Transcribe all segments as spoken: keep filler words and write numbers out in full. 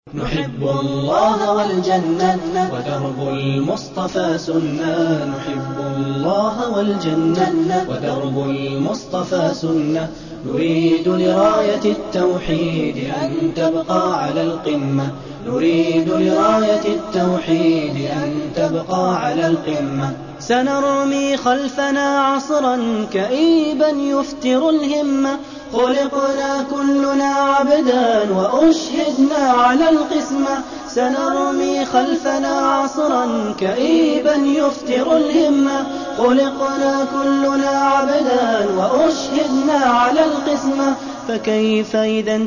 نحب الله والجنة ودرب المصطفى سنة. نحب الله والجنة ودرب المصطفى سنة. نريد لراية التوحيد أن تبقى على القمة. نريد لراية التوحيد أن تبقى على القمة. سنرمي خلفنا عصرا كئيبا يفتر الهمة. خلقنا كلنا عبدا وأشهدنا على القسمة. سنرمي خلفنا عصرا كئيبا يفتر الهمة. خلقنا كلنا عبدا وأشهدنا على القسمة. فكيف إذا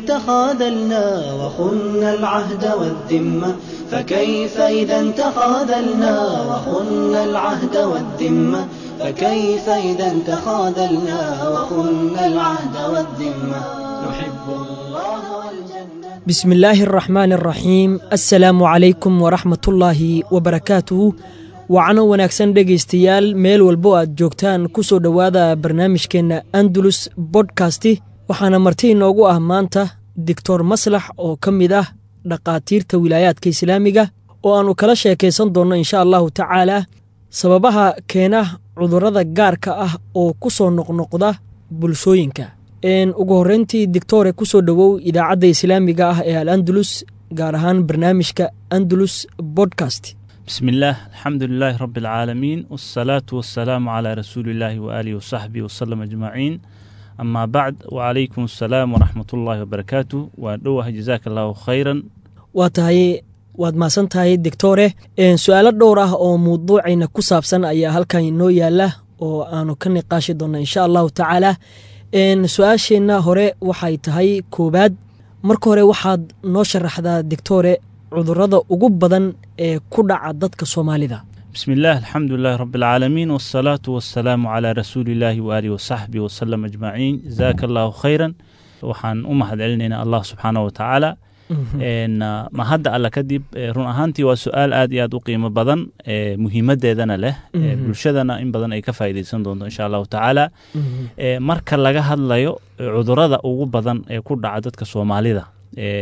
تخاذلنا وخنا العهد والذمة. فكيف إذا تخاذلنا وخنا العهد والذمة. فكيف إذا تخاذلنا وخنا العهد والذمة. نحب الله والجنة. بسم الله الرحمن الرحيم. السلام عليكم ورحمة الله وبركاته. وعنا wanaagsan dhegeystayaal meel walbo aad joogtaan ku soo dhawaada barnaamijkeena Andalus podcast. waxaana marti inoogu ah maanta Doctor Maslax oo kamid ah dhaqaatiirta wilaayadka Islaamiga oo aanu kala sheekeysan doono insha Allah ta'ala sababaha keena cudurrada gaarka ah oo ku soo noqnoqda bulshooyinka. een ugu horeyntii Doctor ku soo dhawow idaacadda Islaamiga ah ee Al-Andalus gaar ahaan barnaamijka Andalus podcast. بسم الله الحمد لله رب العالمين والصلاة والسلام على رسول الله وآله وصحبه وسلم أجمعين. أما بعد وعليكم السلام ورحمة الله وبركاته ودوه جزاك الله خيرا. واتهي waad maasan tahay Doctor. een su'aalo dhowr ah oo mowduucayna ku saabsan ayaa halkan inoo yaala oo aanu ka niqaashi doono insha Allah ta'ala. een su'aasheena hore waxay tahay koobaad marka hore waxaad noo sharaxdaa Doctor cudurrada ugu badan ee ku dhaca dadka Soomaalida. بسم الله الحمد لله رب العالمين والصلاة والسلام على رسول الله وآله وصحبه وسلم أجمعين. جزاك الله خيرا. وحان أمهد علينا الله سبحانه وتعالى. إن ما هذا على كذب رون أهانتي وسؤال آد ياد قيمة بدن مهمة دنا له بلشدنا إن بدن أي كفاية سندون إن شاء الله تعالى. مركز لجه هذا لا عذرة أو بدن يكون عدد كسومالي ده.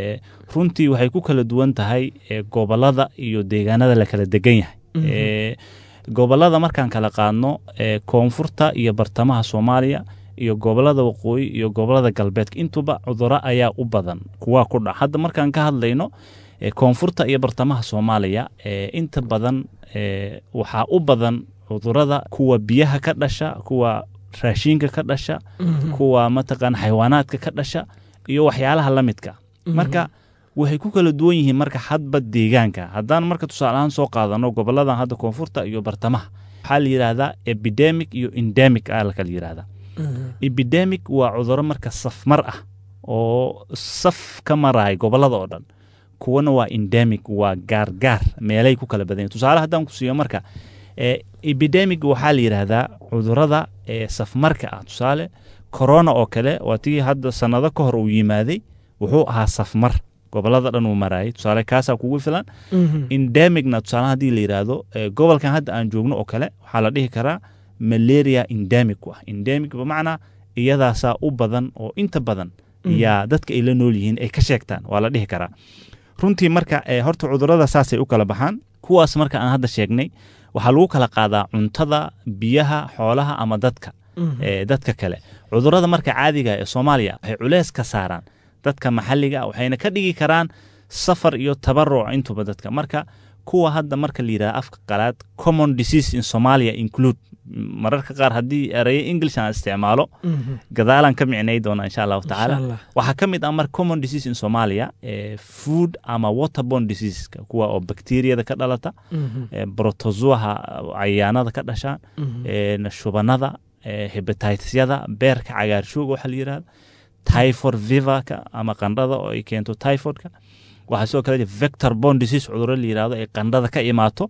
runtii waxay ku kala duwan tahay gobolada iyo deegaanada la kala degan yahay. ee gobolada markaan kala qaadno ee koonfurta iyo bartamaha Soomaaliya iyo gobolada waqooyi iyo gobolada galbeedka intuba cudurro ayaa u badan kuwa ku dhaca. hadda markaan ka hadlayno ee koonfurta iyo bartamaha Soomaaliya ee inta badan ee waxa u badan cudurrada kuwa biyaha ka dhasha, kuwa raashinka ka dhasha, kuwa mataqaan xayawaanaadka ka dhasha iyo waxyaalaha la midka. marka waxay ku kala duwan yihiin marka hadba deegaanka. haddaan marka tusaalahan soo qaadano goboladan hadda koonfurta iyo bartamaha waxaa la yiraahdaa epidemic iyo endemic ah la kala yiraahdaa. epidemic waa cudurro marka safmar ah oo saf ka maray gobolada oo dhan. kuwana waa endemic waa gaargaar meelay ku kala badan. tusaale haddaan ku siiyo marka ee epidemic waxaa la yiraahdaa cudurrada ee safmarka ah. tusaale corona oo kale waa tii hadda sanado ka hor uu yimaaday wuxuu ahaa safmar gobolada dhan uu maray. tusaale kaasa kugu filan. endemicna tusaale hadii la yiraahdo gobolkan hadda aan joogno oo kale waxaa la dhihi karaa malaria endemic ah. endemic bimacnaa iyadaasa u badan oo inta badan yaa dadka ay la nool yihiin ay ka sheegtaan waa la dhihi karaa. runtii marka horta cudurrada saasay u kala baxaan. kuwaas marka aan hadda sheegnay waxaa lagu kala qaadaa cuntada, biyaha, xoolaha ama dadka ee dadka kale. cudurrada marka caadiga ee Soomaaliya waxay culeys ka saaraan dadka maxalliga waxayna ka dhigi karaan safar iyo tabarruc intuba dadka. marka kuwa hadda marka la yiraahdo afka qalaad common disease in Somalia include mararka qaar hadii eray English aan isticmaalo gadaalan ka micnay doona insha Allah ta'ala. waxa kamid ah marka common disease in Somalia ee food ama waterborne disease kuwa oo bacteriada ka dhalata, ee protozoaha cayayaanada ka dhashaan, ee shubanada, ee hepatitis-yada, beerka cagaarshowga waxa la yiraahdo, typhoid fever ama qandhada oo ay keento typhoidka. waxa soo kale vector borne disease cudurro la yiraahdo ay qandhada ka imaato,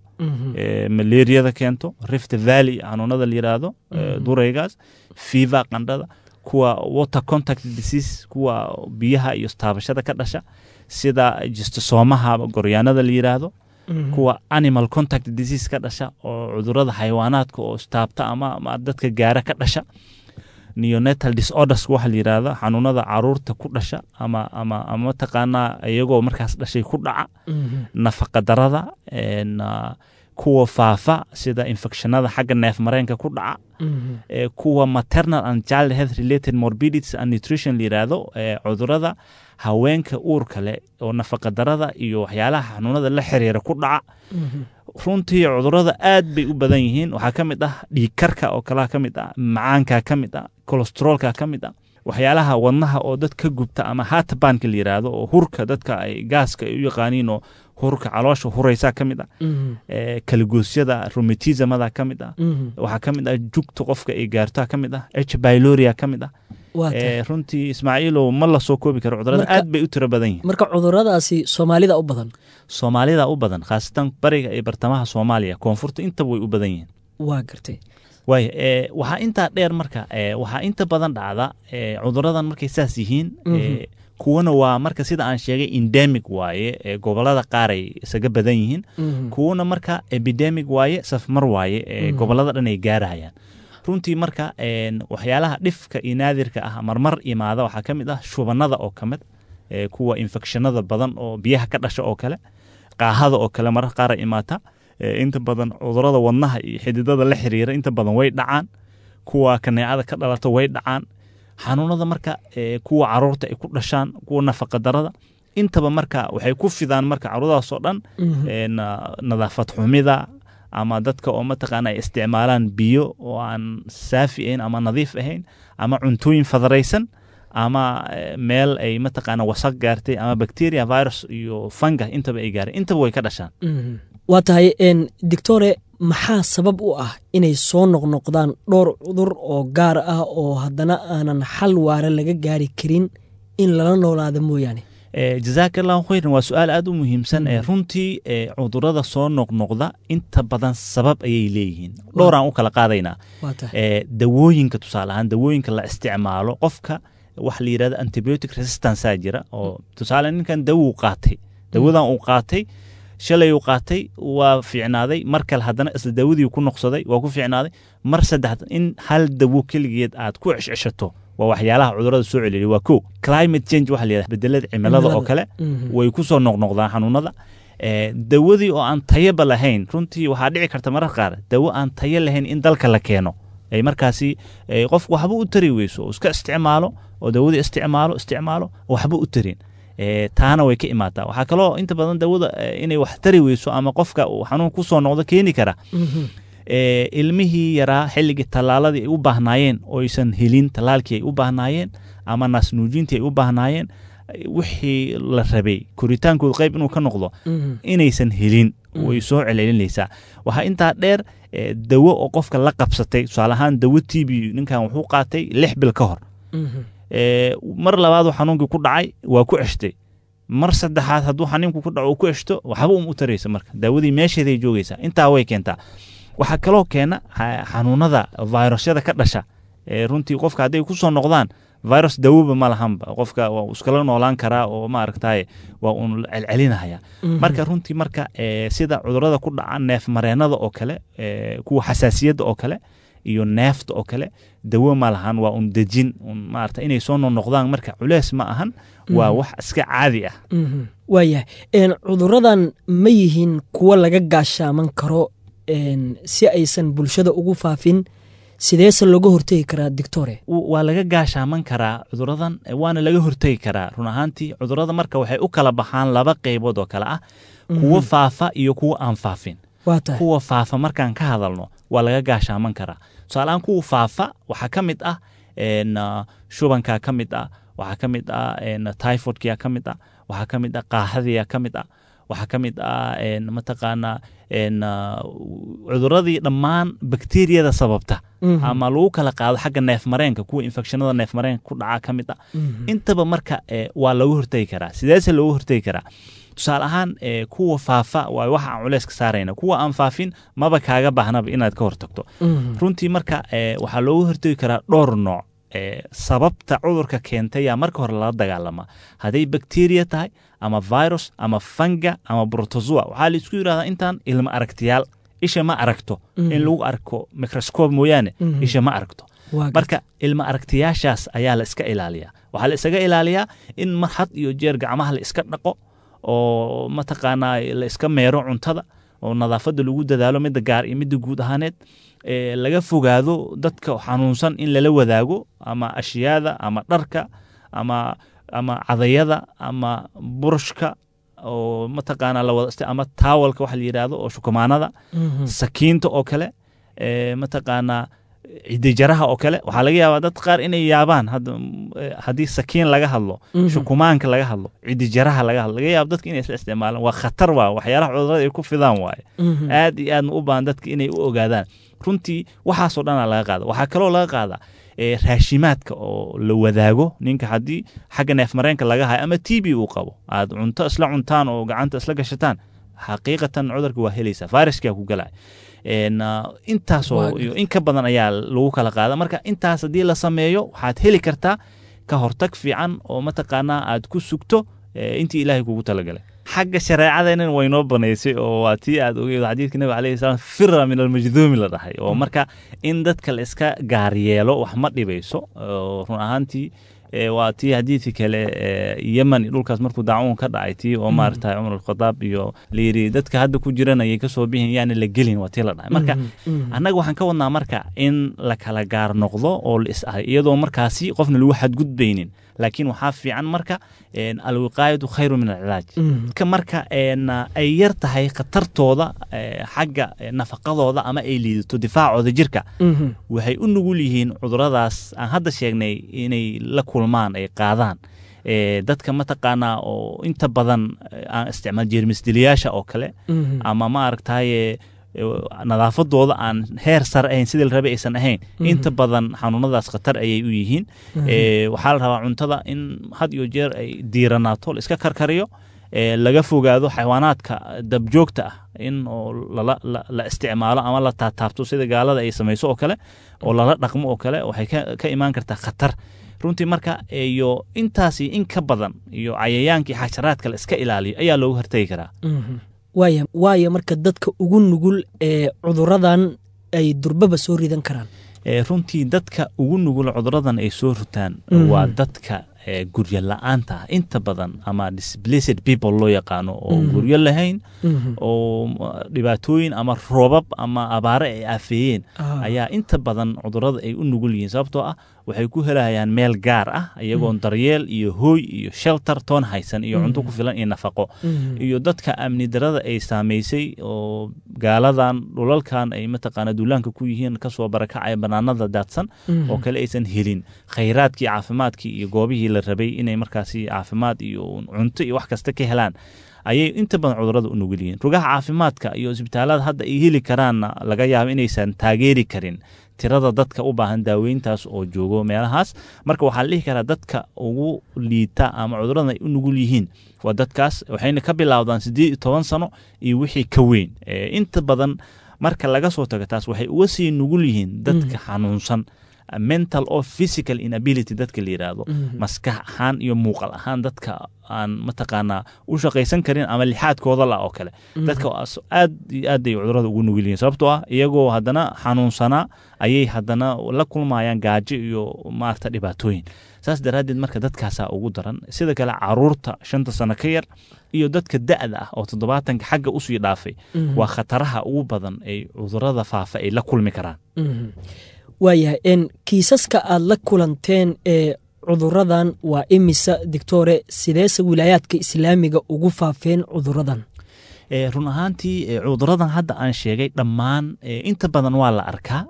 ee malaria keento, Rift Valley xanuunada la yiraahdo, duraygaas, fever qandhada, kuwa water contact disease kuwa biyaha iyo taabashada ka dhasha sida jistosoomaha goryaanada la yiraahdo, kuwa animal contact disease ka dhasha oo cudurrada xayawaanaadka oo istaabta ama dadka gaara ka dhasha. neonatal disorders waxa la yiraahdo xanuunada caruurta ku dhasha ama ama ama taqaana iyagoo markaas dhashay ku dhaca nafaqa darada een kuwa faafa sida infectionada xagga neef mareenka ku dhaca ee kuwa maternal and child health related morbidities and nutrition la yiraahdo ee cudurada haweenka uurka leh oo nafaqa darada iyo waxyaalaha xanuunada la xiriira ku dhaca runtii cudurada aad bay u badan yihiin waxa kamid ah dhiig karka oo kala kamid ah macaanka kamid ah cholesterolka kamid ah waxyaalaha wadnaha oo dadka gubta ama heartburn la yiraahdo oo hurka dadka ay gaaska u yaqaaniin oo hurka caloosha huraysa kamid ah ee kalagoosyada rheumatismada kamid ah waxa kamid ah jugta qofka ay gaarto kamid ah H pylori kamid ah ee runtii Ismaaciilo ma la soo koobi karo cudurada aad bay u tiro badan yihiin marka cuduradaasi Soomaalida u badan Soomaalida u badan khaasatan bariga ee bartamaha Soomaaliya koonfurta inta way u badan yihiin waa gartay way ee waxa inta dheer marka ee waxa inta badan dhacda ee cuduradan markay saas yihiin ee kuwana waa marka sida aan sheegay endemic waaye ee gobolada qaar ay isaga badan yihiin kuwana marka epidemic waaye safmar waaye ee gobolada dhan ay gaarayaan runtii marka een waxyaalaha dhifka iyo naadirka ah marmar imaada waxa kamid ah shubanada oo kamid ee kuwa infectionada badan oo biyaha ka dhasha oo kale qaahada oo kale mar qaar imaata inta badan cudurada wadnaha iyo xididada la xiriira inta badan way dhacaan kuwa kaneecada ka dhalato way dhacaan xanuunada marka kuwa caruurta ay ku dhashaan kuwa nafaqa darada intaba marka waxay ku fidaan marka caruuradaas oo dhan ee nadaafad xumida ama dadka oo mataqaana ay isticmaalaan biyo oo aan saafi ahayn ama nadiif ahayn ama cuntooyin fadaraysan ama meel ay mataqaana wasaq gaartay ama bacteria virus iyo fungus intaba ay gaareen intaba way ka dhashaan waa tahay een doctore maxaa sabab u ah inay soo noqnoqdaan dhowr cudur oo gaar ah oo haddana aanan xal waara laga gaari karin in lala noolaado mooyaane ee jazakallahu khayran waa su'aal aad u muhiimsan ee runtii ee cudurada soo noqnoqda inta badan sabab ayay leeyihiin dhowr aan u kala qaadaynaa ee dawooyinka tusaale ahaan dawooyinka la isticmaalo qofka wax la yiraahdo antibiotic resistance jira oo tusaale ninkan dawo qaatay dawadan uu qaatay shalay uu qaatay waa fiicnaaday markale haddana isla dawadii ku noqsaday waa ku fiicnaaday mar saddex in hal dawo kaligeed aad ku cishcishato waa waxyaalaha cudurada soo celiyay waa ko climate change waxa la yiraahdo bedelada cimilada oo kale way ku soo noqnoqdaan xanuunada ee dawadii oo aan tayo lahayn runtii waxa dhici karta marar qaar dawo aan tayo lahayn in dalka la keeno ay markaasi qof waxba u tari weyso oo iska isticmaalo oo dawadii isticmaalo isticmaalo waxba u tarin ee taana way ka imaataa waxa kale oo inta badan dawada inay wax tari weyso ama qofka uu xanuun ku soo noqdo keeni kara ee ilmihii yaraa xilliga talaaladii ay u baahnaayeen oo aysan helin talaalkii ay u baahnaayeen ama nasnuujintii ay u baahnaayeen wixii la rabay koritaankooda qayb inuu ka noqdo inaysan helin way soo celcelinaysaa waxa inta dheer dawo oo qofka la qabsatay tusaale ahaan dawo T B ninkan wuxuu qaatay lix bil ka hor ee mar labaad uu xanuunkii ku dhacay waa ku ceshtay mar saddexaad hadduu xanuunku ku dhaco ku ceshto waxba uu u taraysa marka dawadii meesheeday joogaysaa intaa way keentaa waxa kaloo keena xanuunada virusyada ka dhasha ee runtii qofka haday ku soo noqdaan virus dawaba ma lahanba qofka waa iskala noolaan karaa oo ma aragtay waa uu celcelinaya marka runtii marka ee sida cudurada ku dhaca neef mareenada oo kale ee kuwa xasaasiyada oo kale iyo neefta oo kale dawo ma lahan waa un dejin ma aragtay inay soo noqdaan marka culeys ma ahan waa wax iska caadi ah waaya een cuduradan ma yihiin kuwa laga gaashaaman karo een si aysan bulshada ugu faafin sideese laga hortagi karaa doctore waa laga gaashaaman karaa cuduradan waana laga hortagi karaa run ahaantii cudurada marka waxay u kala baxaan laba qaybood oo kala ah kuwa faafa iyo kuwa aan faafin kuwa faafa markaan ka hadalno waa laga gaashaaman karaa tusaaleaan kuwa faafa waxaa ka mid ah een shubanka ka mid ah waxaa ka mid ah een typhoidka ka mid ah waxaa ka mid ah qaahadiya ka mid ah waxaa ka mid ah een mataqaana een cuduradii dhammaan bakteeriyada sababta ama lagu kala qaado xagga neef mareenka kuwa infectionada neef mareenka ku dhaca ka mid ah intaba marka waa lagu hortagi karaa sideese lagu hortagi karaa tusaale ahaan kuwa faafa waa waxa aan culeys ka saarayna kuwa aan faafin maba kaaga baahnaba inaad ka hortagto runtii marka waxaa loogu hortagi karaa dhowr nooc sababta cudurka keentay yaa marka hore lala dagaalama haday bacteria tahay ama virus ama funga ama protozoa waxaa la isku yiraahdaa intaan ilma aragtiyaal isha ma aragto in lagu arko microscope mooyaane isha ma aragto marka ilma aragtiyaashaas ayaa la iska ilaaliyaa. waxaa la isaga ilaaliyaa in mar had iyo jeer gacmaha la iska dhaqo oo mataqaanaa la iska meero cuntada oo nadaafadda lagu dadaalo midda gaar iyo midda guud ahaaneed. ee laga fogaado dadka xanuunsan in lala wadaago ama ashyaada ama dharka ama ama cadayada ama burushka oo mataqaanaa la wada ama taawalka waxa la yiraahdo oo shukumaanada sakiinta oo kale ee mataqaanaa cidijaraha oo kale. waxaa laga yaabaa dad qaar inay yaabaan haddii sakiin laga hadlo shukumaanka laga hadlo cidijaraha laga hadlo laga yaabo dadka inay isla isticmaalaan. waa khatar waa waxyaalaha cudurrada ay ku fidaan waaye. aad iyo aadna u baahan dadka inay u ogaadaan runtii waxaasoo dhanaa laga qaada. waxaa kaloo laga qaadaa raashimaadka oo la wadaago. ninka haddii xagga neefmareenka laga hayo ama t b uu qabo aad cunto isla cuntaan oo gacanta isla gashataan xaqiiqatan cudurka waa helaysaa fayraskaa ku galaya. intaasoo iyo in ka badan ayaa lagu kala qaada. marka intaas haddii la sameeyo waxaad heli kartaa ka hortag fiican oo mataqaanaa aad ku sugto intii ilaahay kugu talagalay. xagga shareecadeenan way noo banaysay oo waa tii aad ogeyd xadiidka nabiga calayhi salaam fira min almajduumi la dhahay oo marka in dadka la iska gaar yeelo wax ma dhibayso. run ahaantii waa tii xadiidkii kale yemen dhulkaas markuu daacuun ka dhacay tii oo maaragtay cumar alkhadaab iyo layiri dadka hadda ku jiran ayay kasoo bixin yaani la gelin waa tii la dhahay. marka annaga waxaan ka wadnaa marka in la kala gaar noqdo oo la is ahay iyadoo markaasi qofna lagu xadgudbaynin. laakiin waxaa fiican marka alwiqaayatu khayru min alcilaaj. ka marka ay yar tahay khatartooda xagga nafaqadooda ama ay liidato difaacooda jirka waxay u nugul yihiin cuduradaas aan hadda sheegnay inay la kulmaan ay qaadaan. dadka mataqaanaa oo inta badan aan isticmaal jeermisdiliyaasha oo kale ama ma aragtaye nadaafadooda aan heer sare ahayn sidii la rabay aysan ahayn inta badan xanuunadaas khatar ayay u yihiin. waxaa la rabaa cuntada in had iyo jeer ay diiranaato la iska karkariyo laga fogaado xayawaanaadka dabjoogta ah in oo la isticmaalo ama la taataabto sida gaalada ay samayso oo kale oo lala dhaqmo oo kale waxay ka imaan kartaa khatar runtii. marka iyo intaasi in ka badan iyo cayayaankii xasharaadka la iska ilaaliyo ayaa loogu hortagi karaa. waaya waaya marka dadka ugu nugul ee cuduradan ay durbaba soo ridan karaan. runtii dadka ugu nugul cuduradan ay soo rutaan waa dadka guryo la'aanta ah inta badan ama displaced people loo yaqaano oo guryo lahayn oo dhibaatooyin ama roobab ama abaare ay aafeeyeen ayaa inta badan cudurada ay u nugul yihiin. sababtoo ah waxay ku helayaan meel gaar ah iyagoon daryeel iyo hooy iyo shelter toon haysan iyo cunto ku filan iyo nafaqo. iyo dadka amni darada ay saamaysay oo gaaladan dhulalkan ay mataqaana duulaanka ku yihiin kasoo barakacaya banaanada daadsan oo kale aysan helin khayraadkii caafimaadkii iyo goobihii la rabay inay markaasi caafimaad iyo cunto iyo wax kasta ka helaan ayay inta badan cudurada u nugul yihiin. rugaha caafimaadka iyo isbitaalada hadda ay heli karaanna laga yaabo inaysan taageeri karin tirada dadka u baahan daaweyntaas oo joogo meelahaas. marka waxaa la dhihi karaa dadka ugu liita ama cudurada ay u nugul yihiin waa dadkaas waxayna ka bilowdaan siddeed iyo toban sano iyo wixii ka weyn. inta badan marka laga soo tago taas waxay uga sii nugul yihiin dadka xanuunsan mental or physical inability dadka la yiraahdo maskax ahaan iyo muuqal ahaan dadka aan mataqaanaa u shaqaysan karin ama lixaadkooda la oo kale dadka aad iyo aad ay cudurada ugu nugul yihiin. sababtoo ah iyagoo haddana xanuunsanaa ayay haddana la kulmayaan gaajo iyo maaragta dhibaatooyin. saas daraaddeed marka dadkaasaa ugu daran. sida kale caruurta shanta sano ka yar iyo dadka da'da ah oo toddobaatanka xagga usii dhaafay waa khataraha ugu badan ay cudurada faafa ay la kulmi karaan. waayahay n kiisaska aad la kulanteen ee cuduradan waa imisa doctore sideese wilaayaadka islaamiga ugu faafeen cuduradan? run ahaantii cuduradan hadda aan sheegay dhammaan inta badan waa la arkaa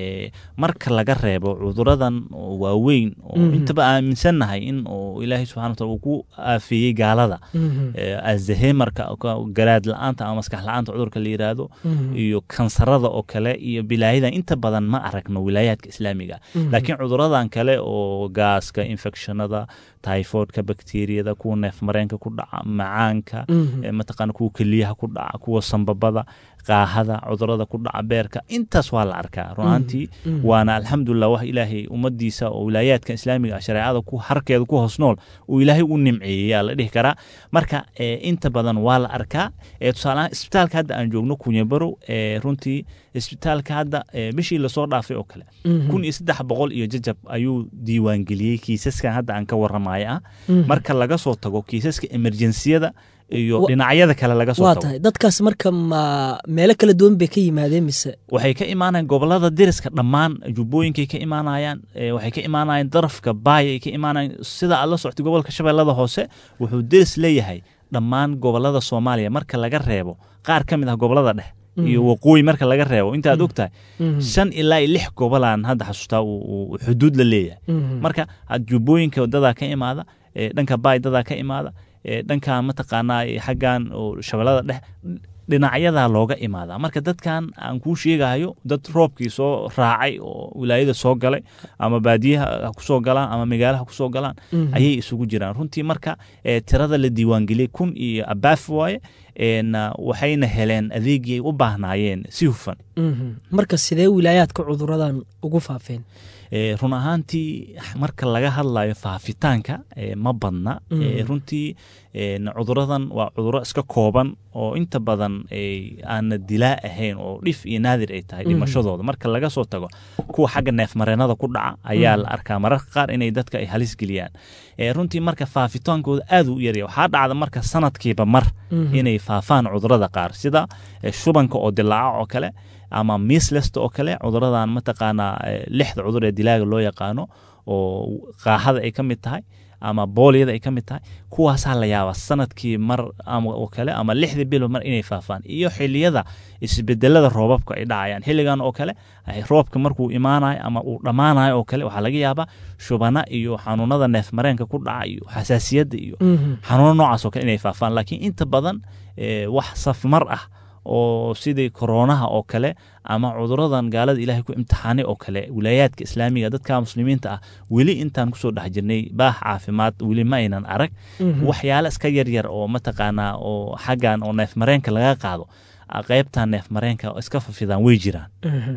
marka laga reebo cuduradan waaweyn oo intaba aaminsannahay in oo ilaahay subxana wataala uu ku aafeeyey gaalada alzheimerka garaad la'aanta ama maskax la'aanta cudurka la yiraahdo iyo kansarada oo kale iyo bilaayada inta badan ma aragno wilaayaadka islaamiga. laakiin cuduradan kale oo gaaska infectionada typhoidka bakteeriyada kuwa neef mareenka ku dhaca macaanka mataqaana kuwa keliyaha ku dhaca kuwa sambabada qaahada cudurada ku dhaca beerka intaas waa la arkaa runaantii waana alxamdulillah wax ilaahay ummadiisa oo wilaayaadka islaamiga shareecada ku harkeeda ku hoos nool uu ilaahay u nimceeyay yaa la dhihi karaa marka inta badan waa la arkaa tusaalahaan isbitaalka hadda aan joogno Kunyabarow runtii isbitaalka hadda bishii la soo dhaafay oo kale kun iyo saddex boqol iyo jajab ayuu diiwaan geliyay kiisaskan hadda aan ka warramaya marka laga soo tago kiisaska emergensiyada iyo dhinacyada kale laga soo tago waa dadkaas marka ma meelo kala duwan bay ka yimaadeen mise waxay ka imaanayaan gobolada deriska dhammaan jubbooyinkay ka imaanayaan waxay ka imaanayaan darafka baay ay ka imaanayaan sida aad la socotay gobolka Shabeellada Hoose wuxuu deris leeyahay dhammaan gobolada Soomaaliya marka laga reebo qaar ka mid ah gobolada dhexe iyo waqooyi marka laga reebo inta aad ogtahay shan ilaa lix gobolaan hadda xasuustaa uu xuduud la leeyahay marka jubbooyinka wadada ka imaada dhanka baay dada ka imaada dhanka mataqaanaa xaggan oo Shabeellada dhexe dhinacyada looga imaada marka dadkan aan ku sheegayo dad roobkii soo raacay oo wilaayada soo galay ama baadiyaha ku soo galaan ama magaalaha ku soo galaan ayay isugu jiraan runtii marka tirada la diiwaan geliyay kun iyo abaaf waaye een waxayna heleen adeegii u baahnaayeen si hufan marka sidee wilaayaadka cuduradan ugu faafeen run ahaantii marka laga hadlayo faafitaanka ma badna runtii cuduradan waa cuduro iska kooban oo inta badan aan dilaa ahayn oo dhif iyo naadir ay tahay dhimashadooda marka laga soo tago kuwa xagga neefmareenada ku dhaca ayaa la arkaa mararka qaar inay dadka ay halis geliyaan runtii marka faafitaankooda aad u yaryahay waxaa dhacda marka sanadkiiba mar inay faafaan cudurada qaar sida shubanka oo dilaaca oo kale ama measles oo kale cuduradan mataqaana lixda cudur ee dilaaga loo yaqaano oo qaahada ay kamid tahay ama booliyada ay kamid tahay kuwaas la yaaba sanadkii mar ama oo kale ama lixda bil mar inay faafaan iyo xilliyada isbedelada roobabka ay dhacayaan xilligan oo kale roobka markuu imaanayo ama uu dhamaanayo oo kale waxa laga yaabaa shubana iyo xanuunada neefmareenka ku dhaca iyo xasaasiyada iyo xanuuno noocaas oo kale inay faafaan laakiin inta badan wax safmar ah oo sidii koronaha oo kale ama cuduradan gaalada ilaahay ku imtixaanay oo kale wilaayaadka islaamiga dadka muslimiinta ah weli intaan ku soo dhax jirnay baax caafimaad weli ma aynan arag waxyaalo iska yar yar oo mataqaana oo xagan oo neefmareenka laga qaado qaybta neefmareenka oo iska fafidaan way jiraan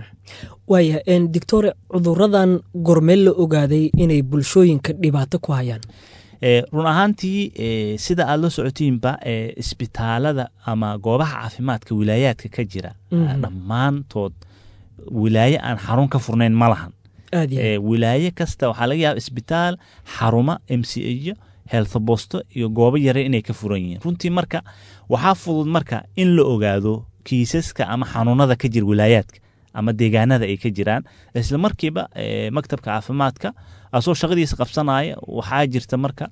waaya in doctor cuduradan gormeel la ogaaday inay bulshooyinka dhibaato ku hayaan run ahaantii sida aad la socotiinba isbitaalada ama goobaha caafimaadka wilaayaadka ka jira dhammaantood wilaaye aan xarun ka furnayn ma lahan wilaaye kasta waxaa laga yaaba isbitaal xaruma m c a health posto iyo goobo yare inay ka furan yihiin runtii marka waxaa fudud marka in la ogaado kiisaska ama xanuunada ka jira wilaayaadka ama deegaanada ay ka jiraan isla markiiba maktabka caafimaadka asoo shaqadiisa qabsanaya waxaa jirta marka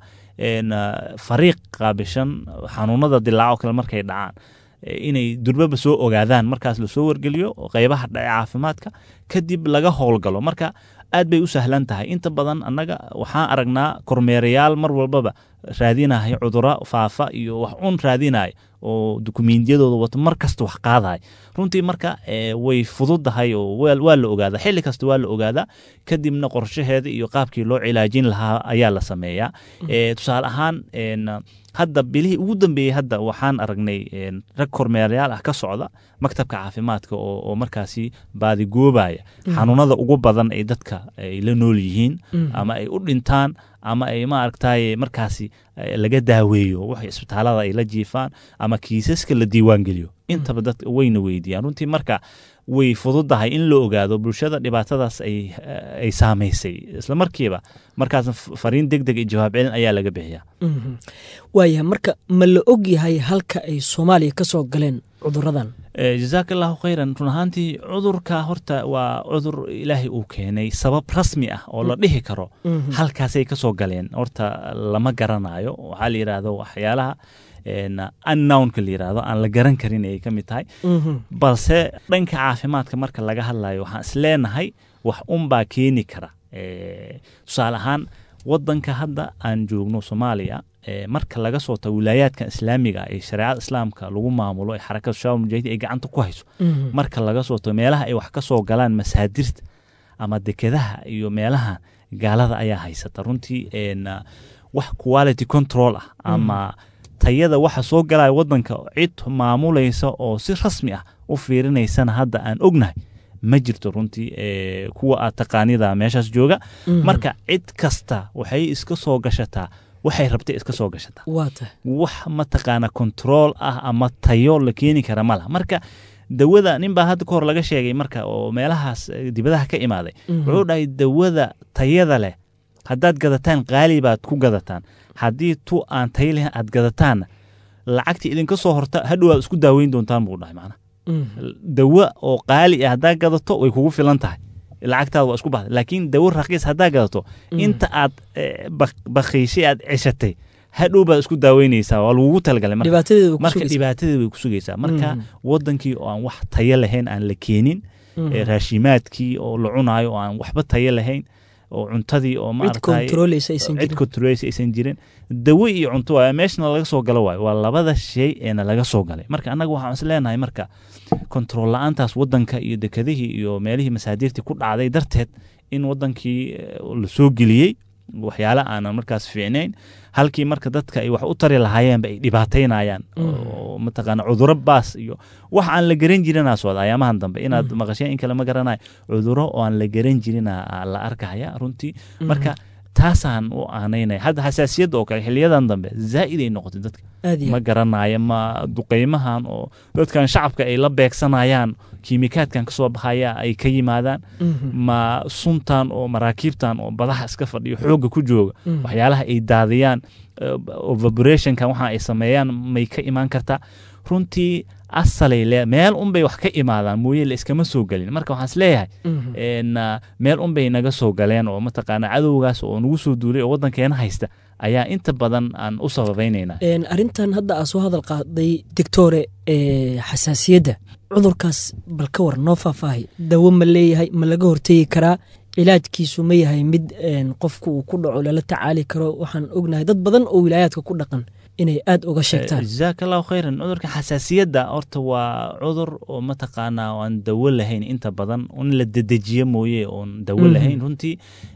fariiq qaabishan xanuunada dilaaco kale markay dhacaan inay durbaba soo ogaadaan markaas lasoo wargeliyo qaybaha dhaca caafimaadka kadib laga howlgalo marka aad bay u sahlan tahay inta badan annaga waxaan aragnaa kormeerayaal mar walbaba raadinaya cuduro faafa iyo wax un raadinaya oo dukumiintiyadooda wato mar kasta wax qaadaya runtii marka way fududahay oo waa la ogaadaa xilli kasta waa la ogaadaa kadibna qorshaheeda iyo qaabkii loo cilaajin lahaa ayaa la sameeyaa tusaale ahaan hadda bilihii ugu dambeeyey hadda waxaan aragnay rag kormeerayaal ah ka socda maktabka caafimaadka oo markaasi baadigoobaya xanuunada ugu badan ay dadka ay la nool yihiin ama ay u dhintaan ama ay ma aragtay markaasi laga daaweeyo wax isbitaalada ay la jiifaan ama kiisaska la diiwaan geliyo intaba dadka wayna weydiiyaan runtii marka way fududahay in la ogaado bulshada dhibaatadaas ay ay saameysay isla markiiba markaas fariin degdeg iyo jawaab celin ayaa laga bixiyaa waaya marka ma la og yahay halka ay Soomaaliya ka soo galeen cuduradan jazakallahu khayran run ahaantii cudurka horta waa cudur ilaahay uu keenay sabab rasmi ah oo la dhihi karo halkaasay ka soo galeen horta lama garanayo waxaa la yiraahdo waxyaalaha unknownka la yiraahdo aan la garan karin ay ka mid tahay balse dhanka caafimaadka marka laga hadlayo waxaan isleenahay wax unbaa keeni kara tusaale ahaan wadanka hadda aan joogno Soomaaliya marka laga soo tago wilaayaadka islaamiga ee shariicada islaamka lagu maamulo ee xarakada shabaab mujaahidiin ay gacanta ku hayso marka laga soo tago meelaha ay wax ka soo galaan masaadirta ama dekedaha iyo meelaha gaalada ayaa haysata runtii wax quality control ah ama tayada waxa soo galay wadanka cid maamulaysa oo si rasmi ah u fiirinaysana hadda aan ognahay ma jirto runtii kuwa aad taqaanida meeshaas jooga marka cid kasta waxay iska soo gashataa waxay rabtay iska soo gashataa wax ma taqaana control ah ama tayo la keeni kara malaha marka dawada nin baa hadda ka hor laga sheegay marka oo meelahaas dibadaha ka imaaday wuxuu dhahay dawada tayada leh haddaad gadataan qaali baad ku gadataan haddii tu aan tayo leh aad gadataanna lacagtii idinka soo horta hadhow aad isku daaweyn doontaan buu dhahay macnaha dawa oo qaali ah haddaad gadato way kugu filan tahay lacagtaada waa isku baxday laakiin dawo raqiis haddaad gadato inta aad bakhiishay aad ceshatay hadhow baad isku daaweynaysaa waa lagugu talagalay marka dhibaatadeeda way ku sugaysaa marka wadankii oo aan wax tayo lahayn aan la keenin raashimaadkii oo la cunaayo oo aan waxba tayo lahayn oo cuntadii oo maaragtay cid controleysa aysan jirin dawo iyo cunto waa meeshana laga soo galo waayo waa labada shay eena laga soo galay marka annaga waxaan is leenahay marka control la'aantaas wadanka iyo dekadihii iyo meelihii masaadirtii ku dhacday darteed in wadankii la soo geliyey waxyaala aanan markaas fiicnayn halkii marka dadka ay wax u tari lahaayeenba ay dhibaataynayaan oo mataqaana cudurro baas iyo wax aan la garan jirinaa socda ayaamahan dambe inaad maqasheen in kale ma garanayo cudurro oo aan la garan jirinaa la arkaya runtii marka taasaan u aanaynaya hadda xasaasiyadda oo kale xiliyadan dambe zaa'id ay noqotay dadka ma garanayo ma duqeymahan oo dadkan shacabka ay la beegsanayaan kiimikaadkan ka soo baxaya ay ka yimaadaan ma suntan oo maraakiibtan oo badaha iska fadhiyo xoogga ku jooga waxyaalaha ay daadiyaan evaporationkan waxa ay sameeyaan may ka imaan kartaa runtii asalay le meel un bay wax ka imaadaan mooye la iskama soo galin marka waxaan isleeyahay meel un bay naga soo galeen oo mataqaana cadowgaas oo nagu soo duulay oo waddankeena haysta ayaa inta badan aan u sababaynaynaa arrintan hadda aa soo hadal qaaday doctore xasaasiyadda cudurkaas bal ka war noo faahfaahay dawo ma leeyahay ma laga hortegi karaa cilaajkiisu ma yahay mid qofku uu ku dhaco lala tacaali karo waxaan ognahay dad badan oo wilaayaadka ku dhaqan inay aad uga sheegtaan jazaaka allahu khayran cudurka xasaasiyadda horta waa cudur oo mataqaanaa aan dawo lahayn inta badan in la dedejiyo mooye oon dawo lahayn runtii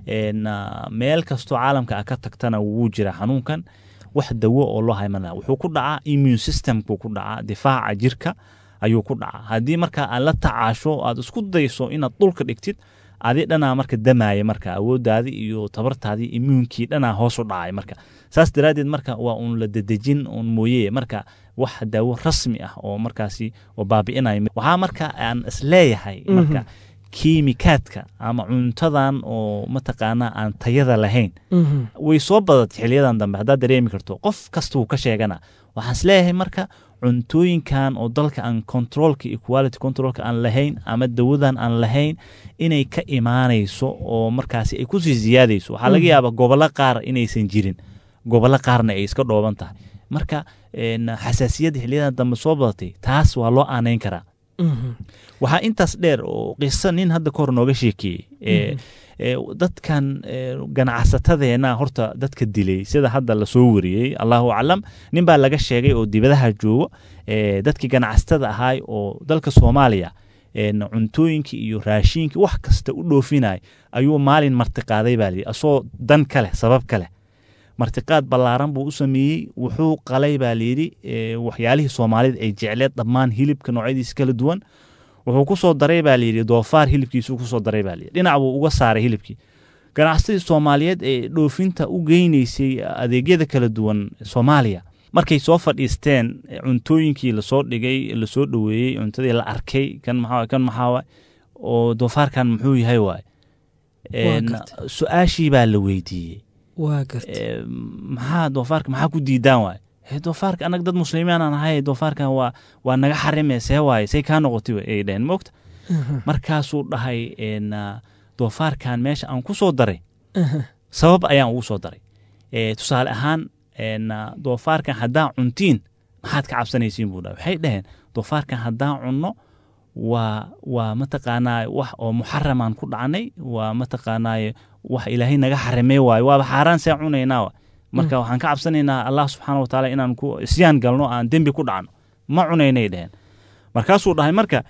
meel kastoo caalamka a ka tagtana wuu jira xanuunkan wax dawo oo loo haymana wuxuu ku dhacaa immune systemku ku dhacaa difaaca jirka ayuu ku dhacaa haddii marka aad la tacaasho aad isku dayso inaad dhulka dhigtid adi dhanaa marka damaaya marka awooddaadii iyo tabartaadii immuunkii dhanaa hoos u dhacay marka saas daraaddeed marka waa uun la dedejin uun mooye marka wax daawo rasmi ah oo markaasi oo baabi'inayo waxaa marka aan isleeyahay marka kiimikaadka ama cuntadan oo mataqaanaa aan tayada lahayn way soo badatay xiliyadan dambe haddaad dareemi karto qof kasta wuu ka sheegana waxaan isleeyahay marka cuntooyinkan oo dalka aan controlka iyo quality controlka aan lahayn ama dawadan aan lahayn inay ka imaanayso oo markaasi ay kusii ziyaadayso waxaa laga yaabaa gobollo qaar inaysan jirin gobollo qaarna ay iska dhooban tahay marka xasaasiyadda xiliyadan dambe soo badatay taas waa loo aanayn karaa waxaa intaas dheer oo qiso nin hadda kahor nooga sheekeeyey dadkan ganacsatadeena horta dadka dilay sida hadda lasoo wariyey allahu aclam nin baa laga sheegay oo dibadaha joogo dadkii ganacsatada ahaay oo dalka soomaaliya cuntooyinkii iyo raashiinkii wax kasta u dhoofinay ayuu maalin martiqaaday baa layidhi asoo dan ka leh sabab ka leh martiqaad ballaaran buu u sameeyey wuxuu qalay baa layidhi waxyaalihii soomaalida ay jecleed dhammaan hilibka noocyadiisa kala duwan wuxuu ku soo daray baa layidhi doofaar hilibkiisuu ku soo daray baa layidhi dhinac buu uga saaray hilibkii ganacsadii soomaaliyeed ee dhoofinta u geynaysay adeegyada kala duwan soomaaliya markay soo fadhiisteen cuntooyinkii lasoo dhigay lasoo dhoweeyey cuntadii la arkay kan maxaa kan maxaa oo doofaarkan muxuu yahay waay su-aashii baa la weydiiyey waa gartay maxaa doofaarka maxaa ku diidaan waay doofaarka annaga dad muslimiin aan ahay doofaarkan waa waa naga xarime see waaye say kaa noqotay ay dhaheen moogta markaasuu dhahay doofaarkan meesha aan ku soo daray sabab ayaan ugu soo daray tusaale ahaan doofaarkan haddaan cuntiin maxaad ka cabsanaysiin buu dhahay waxay dhaheen doofaarkan haddaan cunno waa waa mataqaanaa wax oo muxaramaan ku dhacnay waa mataqaanaa wax ilaahay naga xarimey waayo waaba xaaraan see cunaynaa marka waxaan ka cabsanaynaa allah subxaana wa tacaala inaan ku isyaan galno aan dembi ku dhacno ma cunaynay dhaheen markaasuu dhahay marka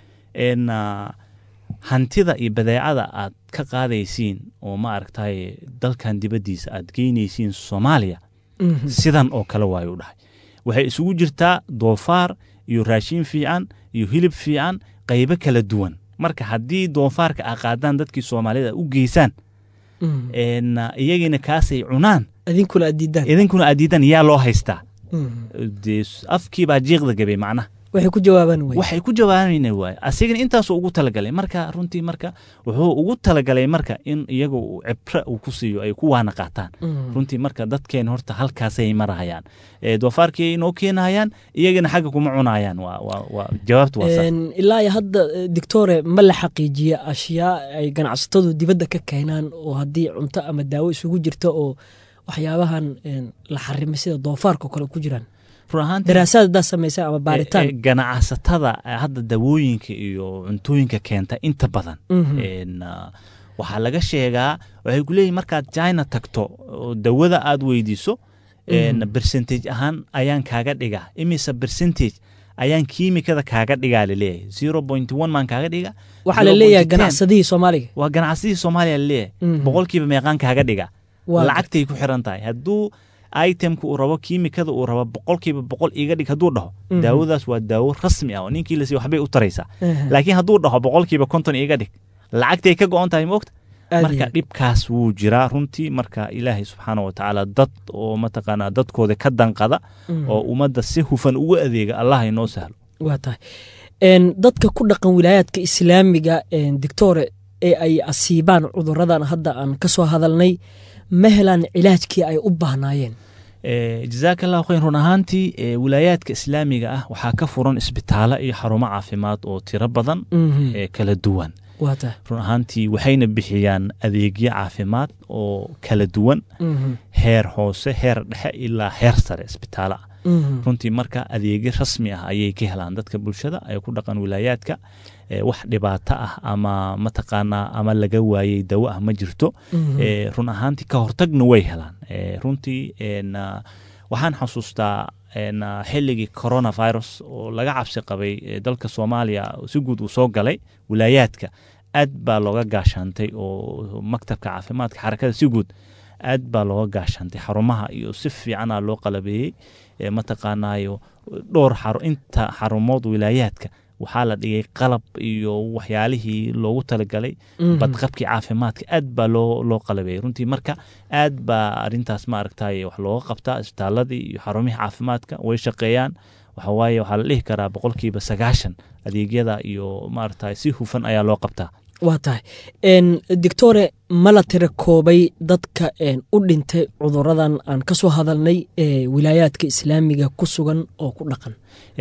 hantida iyo badeecada aad ka qaadaysiin oo ma aragtay dalkan dibaddiisa aad geynaysiin soomaaliya sidan oo kale waayu dhahay waxay isugu jirtaa doofaar iyo raashin fiican iyo hilib fiican qaybo kala duwan marka haddii doofaarka a qaadaan dadkii soomaalida u geysaan iyagina kaasay cunaan idinkuna adiidaan idinkuna adiidaan yaa loo haystaa afkii baa jiiqda gabay macnaha waxay ku jawaabaan way waxay ku jawaabayna way asigana intaas uu ugu talagalay marka runtii marka wuxuu ugu talagalay marka in iyagu uu cibra uu ku siiyo ay ku waana qaataan runtii marka dadkeen horta halkaas ay marayaan ee doofaarkii inoo keenayaan iyagana xagga kuma cunayaan waa waa jawaabtu waa sax ilaa hadda doctore ma la xaqiijiyo ashyaa ay ganacsatadu dibadda ka keenaan oo haddii cunto ama daawo isugu jirto oo waxyaabahan la xarimay sida doofaarka kale ku jiraan daraasaadda sameeyay ama baaritaan ganacsatada hadda dawooyinka iyo cuntooyinka keenta inta badan een waxa laga sheegaa waxay ku leeyihiin markaad China tagto dawada aad weydiiso een percentage ahaan ayaan kaaga dhigaa imisa percentage ayaan kiimikada kaaga dhigaa leeyahay zero point one man kaaga dhiga waxa la leeyahay ganacsadii Soomaaliga waa ganacsadii Soomaaliya leeyahay boqolkiiba meeqan kaaga dhiga lacagtay ku xiran tahay hadduu itemku uu rabo kiimikada uu rabo boqolkiiba boqol iga dhig hadduu dhaho daawadaas waa daawo rasmi ah oo ninkii la sii waxbay u taraysaa laakiin hadduu dhaho boqolkiiba konton iga dhig lacagtay ka go'on tahay moogta marka dhibkaas wuu jiraa runtii marka ilaahay subxaanahu wa tacaala dad oo mataqaanaa dadkooda ka danqada oo ummadda si hufan ugu adeega allah inoo sahlo waa tahay dadka ku dhaqan wilaayaadka islaamiga doctore ee ay asiibaan cudurradan hadda aan ka soo hadalnay ma helaan cilaajkii ay u baahnaayeen jazaaka allahu khayr run ahaantii wilaayaadka islaamiga ah waxaa ka furan isbitaalo iyo xarumo caafimaad oo tiro badan ee kala duwan run ahaantii waxayna bixiyaan adeegyo caafimaad oo kala duwan heer hoose heer dhexe ilaa heer sare isbitaalo ah runtii marka adeegyo rasmi ah ayay ka helaan dadka bulshada ay ku dhaqan wilaayaadka wax dhibaato ah ama mataqaanaa ama laga waayay dawo ah ma jirto run ahaantii ka hortagna way helaan runtii waxaan xasuustaa xilligii coronavirus oo laga cabsi qabay dalka Soomaaliya si guud uu soo galay wilaayaadka aad baa looga gaashaantay oo maktabka caafimaadka xarakada si guud aad baa looga gaashaantay xarumaha iyo si fiican loo qalabeeyay mataqaanaayo dhowr xaro inta xarumood wilaayaadka waxaa la dhigay qalab iyo waxyaalihii loogu talagalay badqabkii caafimaadka aad baa loo loo qalabeeyay runtii marka aad baa arintaas ma aragtay wax looga qabtaa isbitaaladii iyo xarumihii caafimaadka way shaqeeyaan waxa waaye waxaa la dhihi karaa boqolkiiba sagaashan adeegyada iyo ma aragtay si hufan ayaa loo qabtaa waa tahay doctore ma la tira koobay dadka u dhintay cudurradan aan ka soo hadalnay ee wilaayaadka islaamiga ku sugan oo ku dhaqan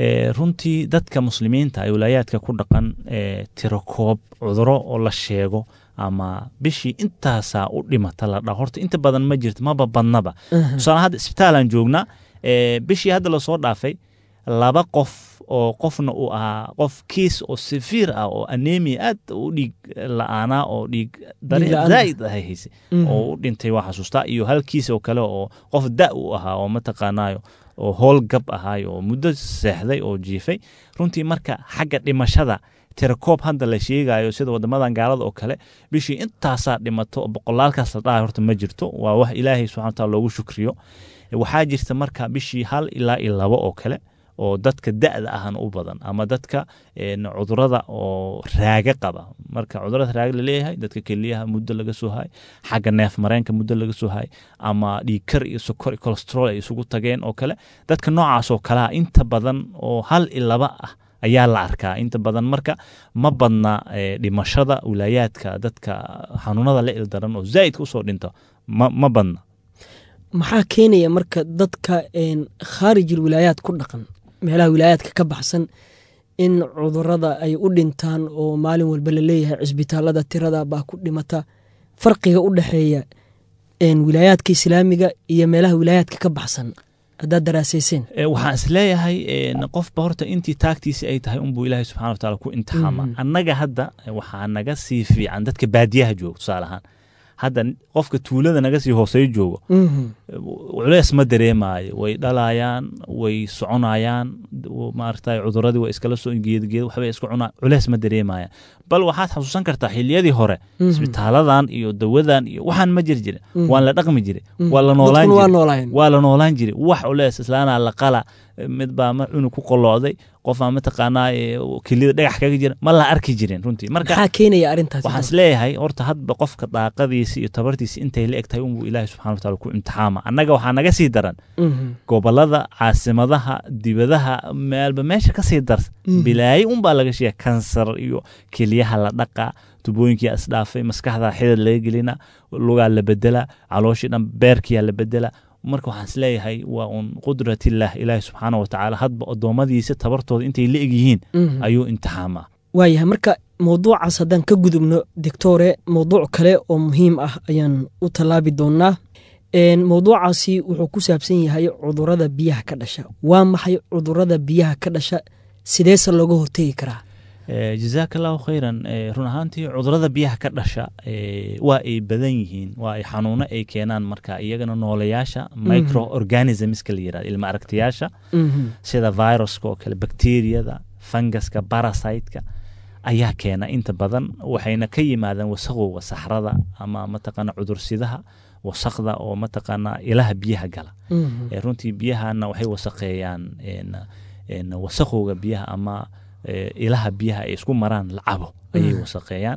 runtii dadka muslimiinta ee wilaayaadka ku dhaqan tira koob cudurro oo la sheego ama bishii intaasaa u dhimata la dhaho horta inta badan ma jirto maba badnaba tusaale hadda isbitaalaan joognaa bishii hadda lasoo dhaafay laba qof oo qofna uu ahaa qof kiis oo sefiir ah oo anemia aad u dhiig la'aanaa oo dhiig zaa'id ah haysay oo u dhintay waa xasuustaa iyo hal kiis oo kale oo qof da' u ahaa oo mataqaanaayo oo howlgab ahaay oo muddo seexday oo jiifay runtii marka xagga dhimashada tirakoob hadda la sheegayo sida wadamadan gaalada oo kale bishii intaasaa dhimato boqolaalkaas la dhahay horta ma jirto waa wax ilaahay subxaana wa taala loogu shukriyo waxaa jirta marka bishii hal ilaa iyo labo oo kale oo dadka da'da ahan u badan ama dadka cudurada oo raaga qaba marka cudurada raaga la leeyahay dadka keliyaha muddo laga soo hay xagga neef mareenka muddo laga soo hay ama dhiigkar iyo sokor iyo cholesterol ay isugu tageen oo kale dadka noocaas oo kale inta badan oo hal iyo laba ah ayaa la arkaa inta badan marka ma badna dhimashada wilaayaadka dadka xanuunada la ildaran oo zaa'idka usoo dhinto ma ma badna maxaa keenaya marka dadka khaarijil wilaayaad ku dhaqan meelaha wilaayaadka ka baxsan in cudurrada ay u dhintaan oo maalin walba la leeyahay cisbitaalada tirada baa ku dhimata farqiga u dhexeeya wilaayaadka islaamiga iyo meelaha wilaayaadka ka baxsan haddaad daraasayseen waxaan is leeyahay qofba horta intii taagtiisi ay tahay unbuu ilaahay subxana wa taala ku imtixaama annaga hadda waxaa naga sii fiican dadka baadiyaha jooga tusaale ahaan hadda qofka tuulada naga sii hooseeyo joogo culeys ma dareemaayo way dhalayaan way soconayaan maaragtay cuduradii way iskala soo geedgeed waxbay isku cunaa culeys ma dareemayaan bal waxaad xasuusan kartaa xilliyadii hore isbitaaladan iyo dawadan iyo waxaan ma jiri jirin waan la dhaqmi jiray waa la noolaan jiray waa la noolaan jiray wax culeys islaana la qala mid baa mar inuu ku qolooday qof aan mataqaanaa kelida dhagax kaga jira ma la arki jirin runtii marka maxaa keenaya arrintaas waxaan isleeyahay horta hadba qofka daaqadiisa iyo tabartiisa intay la egtahay unbuu ilaahay subxaana wataala ku imtixaama annaga waxaa naga sii daran gobolada caasimadaha dibadaha meelba meesha ka sii darsa bilaayi unbaa laga sheeya kansar iyo keliyaha la dhaqa tubooyinkii isdhaafay maskaxda xidid laga gelina lugaa la bedela calooshii dhan beerkiyaa la bedela marka waxaan isleeyahay waa un qudratillah ilaahi subxaana watacaala hadba addoommadiisa tabartooda intay la egyihiin ayuu imtixaamaa waayahay marka mawduucaas haddaan ka gudubno doctore mawduuc kale oo muhiim ah ayaan u tallaabi doonnaa mawduucaasi wuxuu ku saabsan yahay cudurrada biyaha ka dhasha waa maxay cudurrada biyaha ka dhasha sideese looga hortegi karaa jazaaka allahu khayran run ahaantii cudurrada biyaha ka dhasha waa ay badan yihiin waa ay xanuuno ay keenaan marka iyagana nooleyaasha microorganismska la yirahdo ilma aragtiyaasha sida viruska oo kale bakteeriyada fangaska parasiteka ayaa keena inta badan waxayna ka yimaadaan wasaqowga saxrada ama mataqaana cudursidaha wasaqda oo mataqaana ilaha biyaha gala runtii biyahana waxay wasaqeeyaan wasaqowga biyaha ama ilaha biyaha ay isku maraan lacabo ayay wasaqeeyaan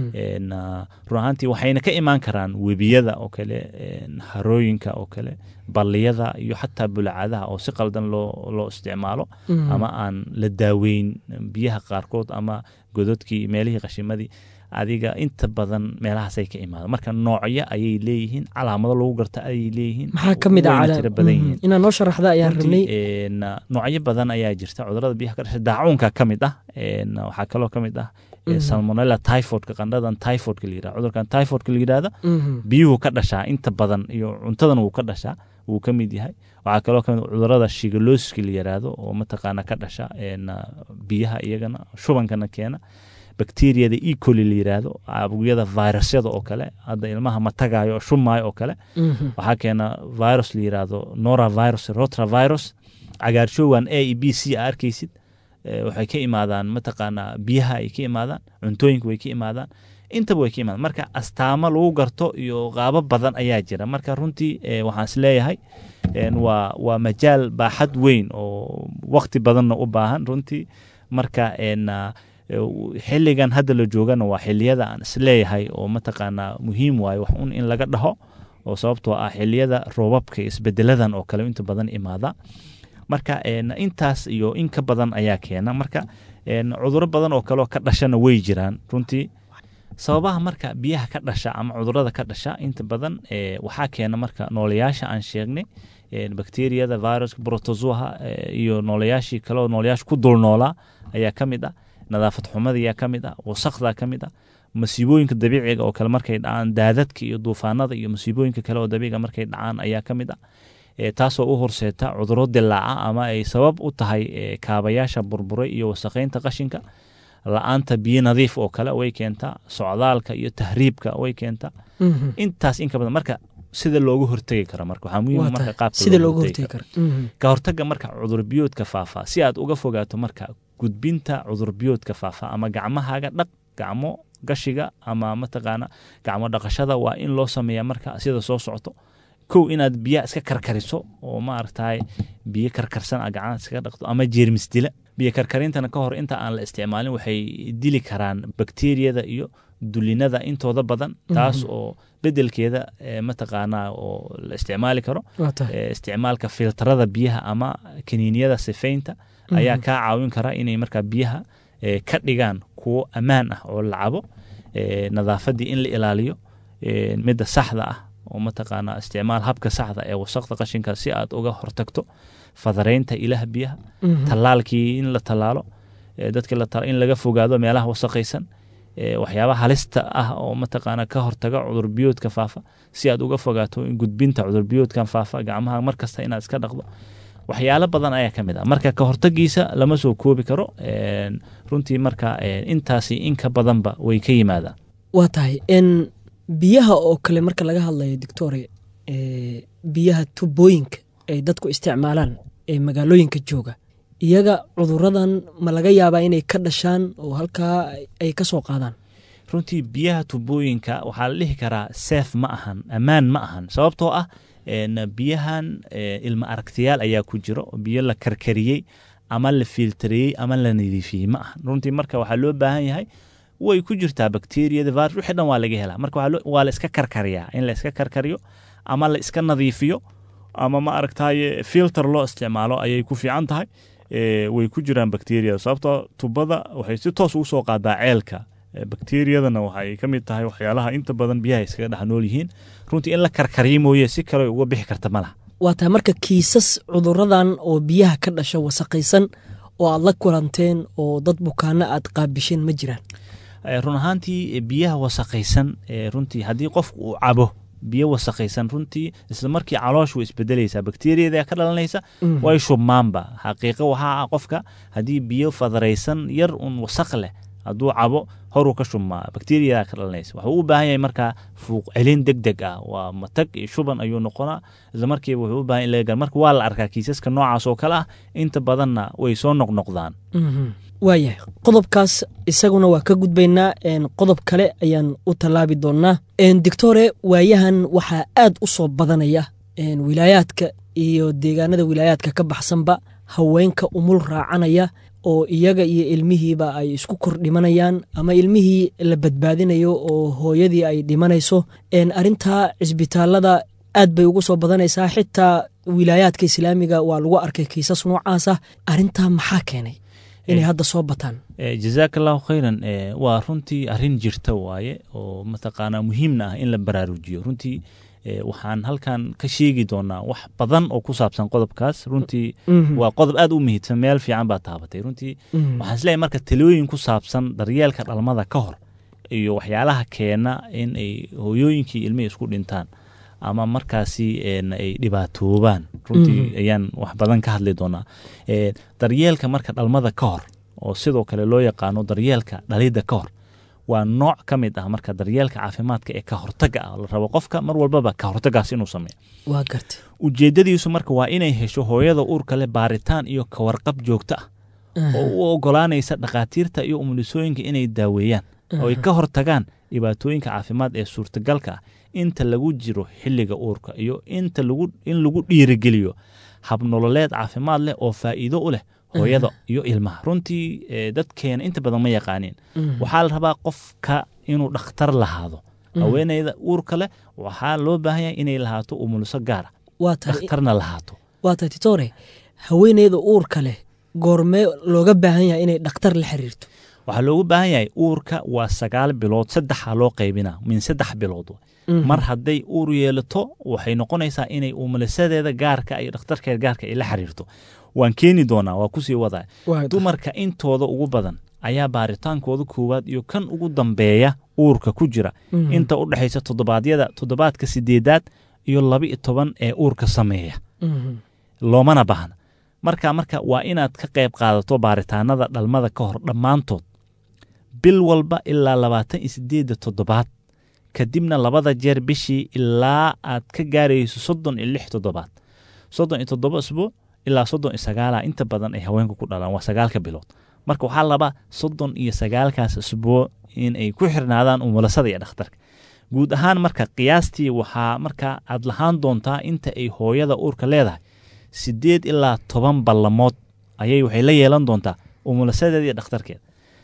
run ahaantii waxayna ka imaan karaan webiyada oo kale harooyinka oo kale balliyada iyo xataa bulacadaha oo si qaldan loo loo isticmaalo ama aan la daaweyn biyaha qaarkood ama gododkii meelihii qashimadii adiga inta badan meelahaasay ka imaado marka noocyo ayay leeyihiin calaamado lagu garta ayay leeyihiin maxaa ka mid ah inaa noo sharaxda ayaan rabnay noocyo badan ayaa jirta cudurrada biyaha ka dhasha daacuunka ka mid ah waxaa kaloo ka mid ah salmonella typhoidka qandhadan typhoidka la yirahdo cudurkan typhoidka la yirahdo biyuhu ka dhashaa inta badan iyo cuntadan wuu ka dhashaa wuu ka mid yahay waxaa kaloo ka mid cudurrada shigalooska la yiraahdo oo mataqaana ka dhasha biyaha iyagana shubankana keena bakteeriyada e coli la yiraahdo caabuqyada virusyada oo kale hadda ilmaha matagayo oo shumaayo oo kale waxaa keena virus la yiraahdo norovirus rotavirus cagaarshowgan a e b c arkaysid waxay ka imaadaan mataqaana biyaha ay ka imaadaan cuntooyinka way ka imaadaan intaba way ka imaadaan marka astaamo lagu garto iyo qaabo badan ayaa jira marka runtii waxaan isleeyahay waa waa majaal baaxad weyn oo waqti badanna u baahan runtii marka xilligan hadda la joogana waa xilliyada aan isleeyahay oo mataqaanaa muhiim waayo wax un in laga dhaho oo sababtoo ah xilliyada roobabka isbedeladan oo kale inta badan imaada marka intaas iyo in ka badan ayaa keena marka cudurro badan oo kale oo ka dhashana way jiraan runtii sababaha marka biyaha ka dhasha ama cudurrada ka dhasha inta badan waxaa keena marka nooleyaasha aan sheegnay bakteeriyada viruska protozoaha iyo nooleyaashii kale oo nooleyaasha ku dul noolaa ayaa ka mid ah nadaafad xumada ayaa ka mid ah wasaqda ka mid ah masiibooyinka dabiiciga oo kale markay dhacaan daadadka iyo duufaanada iyo masiibooyinka kale oo dabiiciga markay dhacaan ayaa ka mid ah taasoo u horseeta cudurro dilaaca ama ay sabab u tahay kaabayaasha burburay iyo wasaqeynta qashinka la-aanta biyo nadiif oo kale way keentaa socdaalka iyo tahriibka way keentaa intaas in ka badan marka sida loogu hortegi karo marka waxaa muhiim marka qaabka sida loogu hortegi karo ka hortaga marka cudur biyoodka faafa si aad uga fogaato marka gudbinta cudur biyoodka faafa ama gacmahaaga dhaq gacmo gashiga ama mataqaana gacmo dhaqashada waa in loo sameeyaa marka sida soo socoto kow inaad biyaha iska karkariso oo maaragtahay biyo karkarsan a gacanaha iskaga dhaqdo ama jeermis dila biyo karkarintana ka hor inta aan la isticmaalin waxay dili karaan bakteeriyada iyo dulinada intooda badan taas oo bedelkeeda mataqaanaa oo la isticmaali karo isticmaalka filtarada biyaha ama kaniiniyada sifeynta ayaa kaa caawin kara inay markaa biyaha ka dhigaan kuwo ammaan ah oo la cabo nadaafadii in la ilaaliyo midda saxda ah oo mataqaanaa isticmaal habka saxda ee wasaqda qashinka si aad uga hortagto fadareynta ilaha biyaha tallaalkii in la tallaalo dadka in laga fogaado meelaha wasaqaysan waxyaabaha halista ah oo mataqaanaa ka hortaga cudur biyoodka faafa si aad uga fogaato in gudbinta cudur biyoodkan faafa gacmaha markasta inaad iska dhaqdo waxyaalo badan ayaa ka mid ah marka ka hortagiisa lama soo koobi karo runtii marka intaasi in ka badanba way ka yimaadaan waa tahay biyaha oo kale marka laga hadlayo doctore biyaha tubooyinka ay dadku isticmaalaan ee magaalooyinka jooga iyaga cuduradan ma laga yaabaa inay ka dhashaan oo halkaa ay ka soo qaadaan runtii biyaha tubooyinka waxaa la dhihi karaa safe ma ahan ammaan ma ahan sababtoo ah biyahan ilma aragtiyaal ayaa ku jiro biyo la karkariyey ama la filtreyey ama la nadiifiyey ma aha runtii marka waxaa loo baahan yahay way ku jirtaa bakteeriyada virus wixii dhan waa laga helaa marka waa la iska karkariyaa in la iska karkariyo ama la iska nadiifiyo ama ma aragtaye filter loo isticmaalo ayay ku fiican tahay way ku jiraan bakteeriyada sababtoo tubada waxay si toos ugu soo qaadaa ceelka bakteeriyadana waxay ka mid tahay waxyaalaha inta badan biyaha iskaga dhex nool yihiin runtii in la karkariyo mooye si kale uga bixi karta ma laha waa tahay marka kiisas cuduradan oo biyaha ka dhasha wasaqaysan oo aad la kulanteen oo dad bukaano aad qaabisheen ma jiraan run ahaantii biyaha wasaqaysan runtii haddii qofku uu cabo biyo wasaqaysan runtii isla markii calooshu isbedelaysa bakteeriyada ka dhalanaysa way shubmaanba xaqiiqo waxa ah qofka haddii biyo fadaraysan yar un wasaq leh hadduu cabo horu ka shubmaa bakteeriyada ka dhalanaysa wuxuu u baahan yahay markaa fuuq celin degdeg ah waa matag iyo shuban ayuu noqonaa isla markiiba wuxuu u baahan in laga gaaro marka waa la arkaa kiisaska noocaas oo kale ah inta badanna way soo noqnoqdaan waayahay qodobkaas isaguna waa ka gudbaynaa qodob kale ayaan u tallaabi doonnaa doctore waayahan waxaa aad u soo badanaya wilaayaadka iyo deegaanada wilaayaadka ka baxsanba haweenka umul raacanaya oo iyaga iyo ilmihiiba ay isku kor dhimanayaan ama ilmihii la badbaadinayo oo hooyadii ay dhimanayso arintaa cisbitaalada aad bay ugu soo badanaysaa xitaa wilaayaadka islaamiga waa lagu arkay kiisas noocaasa arintaa maxaa keenay inay hadda soo bataan jazaaka allahu khayran waa runtii arrin jirta waaye oo mataqaanaa muhiimna ah in la baraarujiyo runtii waxaan halkan ka sheegi doonaa wax badan oo ku saabsan qodobkaas runtii waa qodob aad u muhiimsan meel fiican baa taabatay runtii waxaan isleeyahay marka talooyin ku saabsan daryeelka dhalmada ka hor iyo waxyaalaha keena in ay hooyooyinkii ilmihii isku dhintaan ama markaasi ay dhibaatoobaan runtii ayaan wax badan ka hadli doonaa daryeelka marka dhalmada ka hor oo sidoo kale loo yaqaano daryeelka dhalidda ka hor waa nooc ka mid ah marka daryeelka caafimaadka ee ka hortaga ah la rabo qofka mar walbaba ka hortagaas inuu sameeyo waa gartay ujeedadiisu marka waa inay hesho hooyada uurka leh baaritaan iyo ka warqab joogto ah oo u ogolaanaysa dhakhaatiirta iyo umulisooyinka inay daaweeyaan oo ay ka hortagaan dhibaatooyinka caafimaad ee suurtagalka ah inta lagu jiro xilliga uurka iyo inta lagu in lagu dhiirigeliyo habnololeed caafimaad leh oo faa'iido u leh hooyada iyo ilmaha runtii dadkeena inta badan ma yaqaaniin waxaa la rabaa qofka inuu dhakhtar lahaado haweeneyda uurka leh waxaa loo baahan yahay inay lahaato umuliso gaara dhakhtarna lahaato waa tahay titore haweeneyda uurka leh goormee looga baahan yahay inay dhakhtar la xiriirto waxaa loogu baahan yahay uurka waa sagaal bilood saddexaa loo qaybinaa min saddex bilood mar hadday uur yeelato waxay noqonaysaa inay umulisadeeda gaarka iyo dhakhtarkeeda gaarka ay la xiriirto waan keeni doonaa waa kusii wadaa dumarka intooda ugu badan ayaa baaritaankooda koowaad iyo kan ugu dambeeya uurka ku jira inta u dhexaysa toddobaadyada toddobaadka sideedaad iyo laba iyo toban ee uurka sameeya loomana baahna marka marka waa inaad ka qayb qaadato baaritaanada dhalmada ka hor dhammaantood bil walba ilaa labaatan iyo sideedda toddobaad kadibna labada jeer bishii ilaa aad ka gaarayso soddon iyo lix toddobaad soddon iyo toddoba isbuuc ilaa soddon iyo sagaala inta badan ay haweenku ku dhalaan waa sagaalka bilood marka waxaa laba soddon iyo sagaalkaas isbuuc in ay ku xirnaadaan umulasada iyo dhakhtarka guud ahaan marka qiyaastii waxaa marka aad lahaan doontaa inta ay hooyada uurka leedahay sideed ilaa toban ballamood ayay waxay la yeelan doontaa umulasadeeda iyo dhakhtarkeeda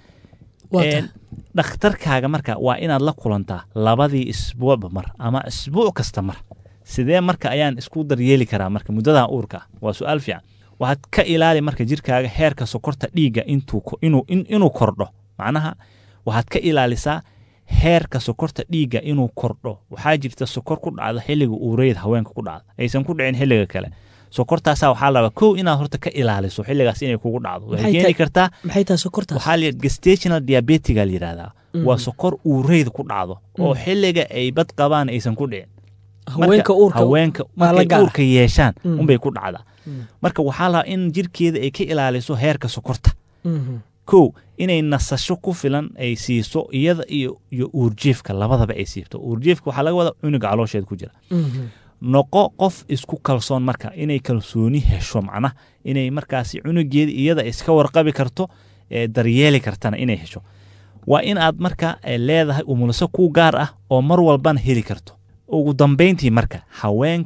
dhakhtarkaaga marka waa inaad la kulantaa labadii isbuucba mar ama isbuuc kasta mar sidee marka ayaan isku daryeeli karaa marka muddadan uurka ah waa su-aal fiican waxaad ka ilaali marka jirkaaga heerka sokorta dhiigga inuu kordho macnaha waxaad ka ilaalisaa heerka sokorta dhiigga inuu kordho waxaa jirta sokor ku dhacda xilliga uureyda haweenka ku dhacda aysan ku dhicin xilliga kale sokortaasaa waxaa la rabaa kow inaad horta ka ilaaliso xilligaas inay kugu dhacdo waxay keeni kartaa maxay tahay sokortaas waxaa la gestational diabetiga la yidhaahdaa waa sokor uureyda ku dhacdo oo xilliga ay bad qabaan aysan ku dhicin haweenka uurka haweenka markay uurka yeeshaan unbay ku dhacdaa marka waxaa la rabaa in jirkeeda ay ka ilaaliso heerka sokorta kow inay nasasho ku filan ay siiso iyada iyo iyo uurjiifka labadaba ay siibto uurjiifka waxaa laga wadaa cunuga caloosheeda ku jira noqo qof isku kalsoon marka inay kalsooni hesho macnaha inay markaasi cunugeeda iyada iska warqabi karto daryeeli kartana inay hesho waa in aad marka leedahay umuliso ku gaar ah oo mar walbana heli karto ugu dambayntii marka haweenka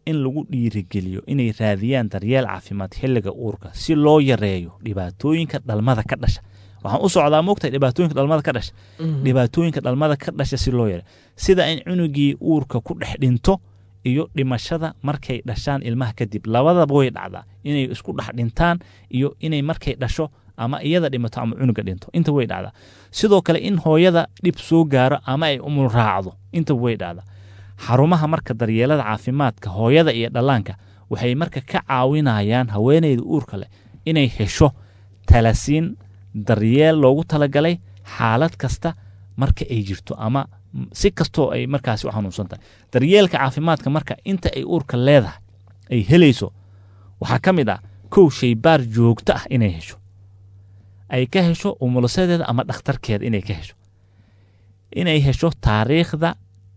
in lagu dhiirigeliyo inay raadiyaan daryeel caafimaad xilliga uurka si loo yareeyo dhibaatooyinka dhalmada ka dhasha. waxaan u socdaa moogtahay dhibaatooyinka dhalmada ka dhasha dhibaatooyinka dhalmada ka dhasha si loo yareeyo, sida in cunugii uurka ku dhex dhinto iyo dhimashada markay dhashaan ilmaha kadib. labadaba way dhacdaa inay isku dhex dhintaan iyo inay markay dhasho ama iyada dhimato ama cunuga dhinto, inta way dhacdaa. sidoo kale in hooyada dhib soo gaaro ama ay umul raacdo, inta way dhacdaa. xarumaha marka daryeelada caafimaadka hooyada iyo dhallaanka waxay marka ka caawinayaan haweeneyda uurka leh inay hesho talasiin daryeel loogu talagalay xaalad kasta marka ay jirto ama si kastoo ay markaasi u xanuunsan tahay. daryeelka caafimaadka marka inta ay uurka leedahay ay helayso waxaa ka mid ah kow shaybaar joogto ah inay hesho, ay ka hesho umulasadeeda ama dhakhtarkeeda inay ka hesho, inay hesho taariikhda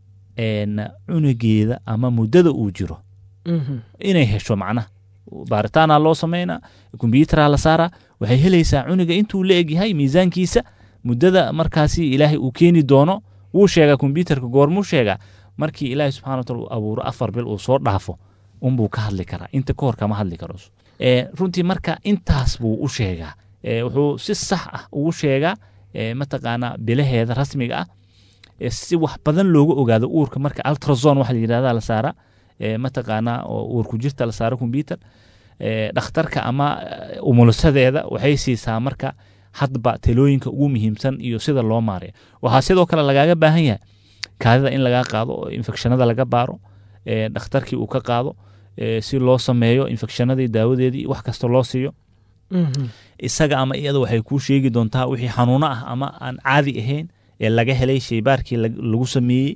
cunugeeda ama muddada uu jiro inay hesho. macnaha baaritaana loo sameynaa, kombyuutara la saaraa, waxay helaysaa cunuga intuu la egyahay miisaankiisa, muddada markaasi ilaahay uu keeni doono. wuu sheegaa kombyuutarka goormuu sheegaa markii ilaahay subxana wataala uu abuuro afar bil uu soo dhaafo unbuu ka hadli karaa, inta ka hor kama hadli karo. runtii marka intaas buu u sheegaa, wuxuu si sax ah ugu sheegaa mataqaanaa bilaheeda rasmiga ah si wax badan looga ogaado uurka. marka ultrazone waxa la yidhahdaa la saara mataqaanaa oo uurku jirta la saaro kombyuutar. dhakhtarka ama umulasadeeda waxay siisaa marka hadba talooyinka ugu muhiimsan iyo sida loo maareeyo. waxaa sidoo kale lagaaga baahan yahay kaadida in lagaa qaado oo infekshanada laga baaro, dhakhtarkii uu ka qaado si loo sameeyo infekshanadii daawadeedii wax kasta loo siiyo. isaga ama iyada waxay kuu sheegi doontaa wixii xanuuno ah ama aan caadi ahayn ee laga helay shaybaarkii lagu sameeyey.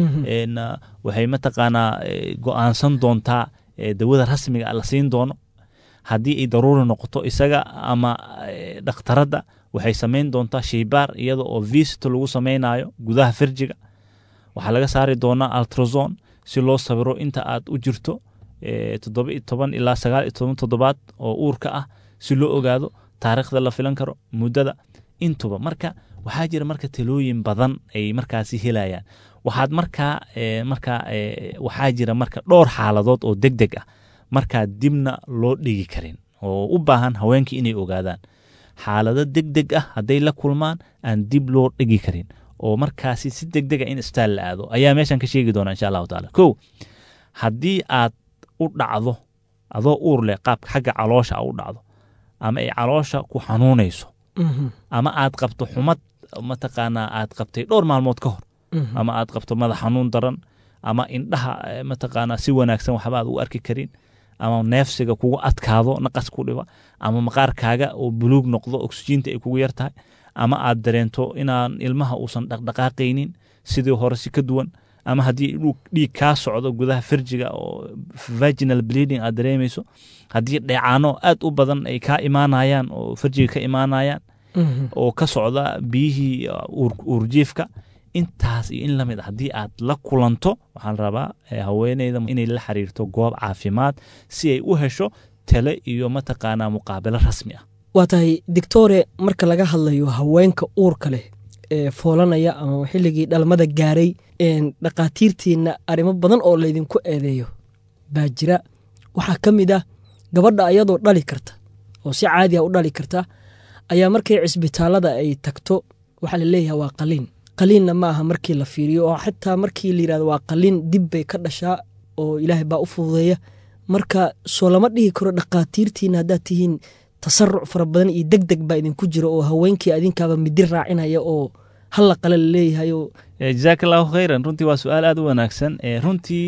waxay mataqaanaa go'aansan doontaa dawada rasmiga la siin doono. haddii ay daruuri noqoto isaga ama dhakhtaradda waxay samayn doontaa shaybaar iyada oo visit lagu samaynayo gudaha farjiga. waxaa laga saari doonaa ultrazone si loo sawiro inta aad u jirto toddoba iyo toban ilaa sagaal iyo toban toddobaad oo uurka ah si loo ogaado taariikhda la filan karo, muddada intuba. marka waxaa jira marka talooyin badan ay markaasi helayaan. waxaad markaa markaa waxaa jira marka dhowr xaaladood oo deg deg ah markaa dibna loo dhigi karin oo u baahan haweenkii inay ogaadaan. xaalado deg deg ah hadday la kulmaan aan dib loo dhigi karin oo markaasi si deg dega in istaal la aado ayaa meeshan ka sheegi doona insha allahu taala. kow haddii aad u dhacdo adoo uur leh qaabka xagga caloosha a u dhacdo ama ay caloosha ku xanuunayso ama aad qabto xumad mataqaanaa aad qabtay dhowr maalmood ka hor ama aad qabto madax xanuun daran ama indhaha mataqaanaa si wanaagsan waxba aad u arki karin ama neefsiga kugu adkaado naqas ku dhiba ama maqaarkaaga oo buluug noqdo oksijiinta ay kugu yar tahay ama aad dareento inaan ilmaha uusan dhaqdhaqaaqaynin sidii hore si ka duwan ama haddii dhiig kaa socdo gudaha farjiga oo vaginal bleeding aad dareemayso, haddii dheecaano aad u badan ay kaa imaanayaan oo farjiga ka imaanayaan oo ka socda biyihii uurjiifka, intaas iyo in lamid ah haddii aad la kulanto waxaan rabaa haweeneyda inay la xiriirto goob caafimaad si ay u hesho tale iyo mataqaanaa muqaabalo rasmi ah. waa tahay doctore, marka laga hadlayo haweenka uurka leh ee foolanaya ama xilligii dhalmada gaaray, dhaqaatiirtiina arrimo badan oo laydinku eedeeyo baa jira. waxaa ka mid ah gabadha ayadoo dhali karta oo si caadi ah u dhali karta ayaa markay cisbitaalada ay tagto waxaa la leeyahay waa qaliin. qaliinna ma aha markii la fiiriyo oo xitaa markii la yidhahdo waa qaliin dib bay ka dhashaa oo ilaahay baa u fududeeya. marka soo lama dhihi karo dhaqaatiirtiina haddaad tihiin tasaruc fara badan iyo deg deg baa idinku jiro oo haweenkii adinkaaba midi raacinaya oo halla qale la leeyahay. jazaaka allahu khayran. runtii waa su-aal aad u wanaagsan. runtii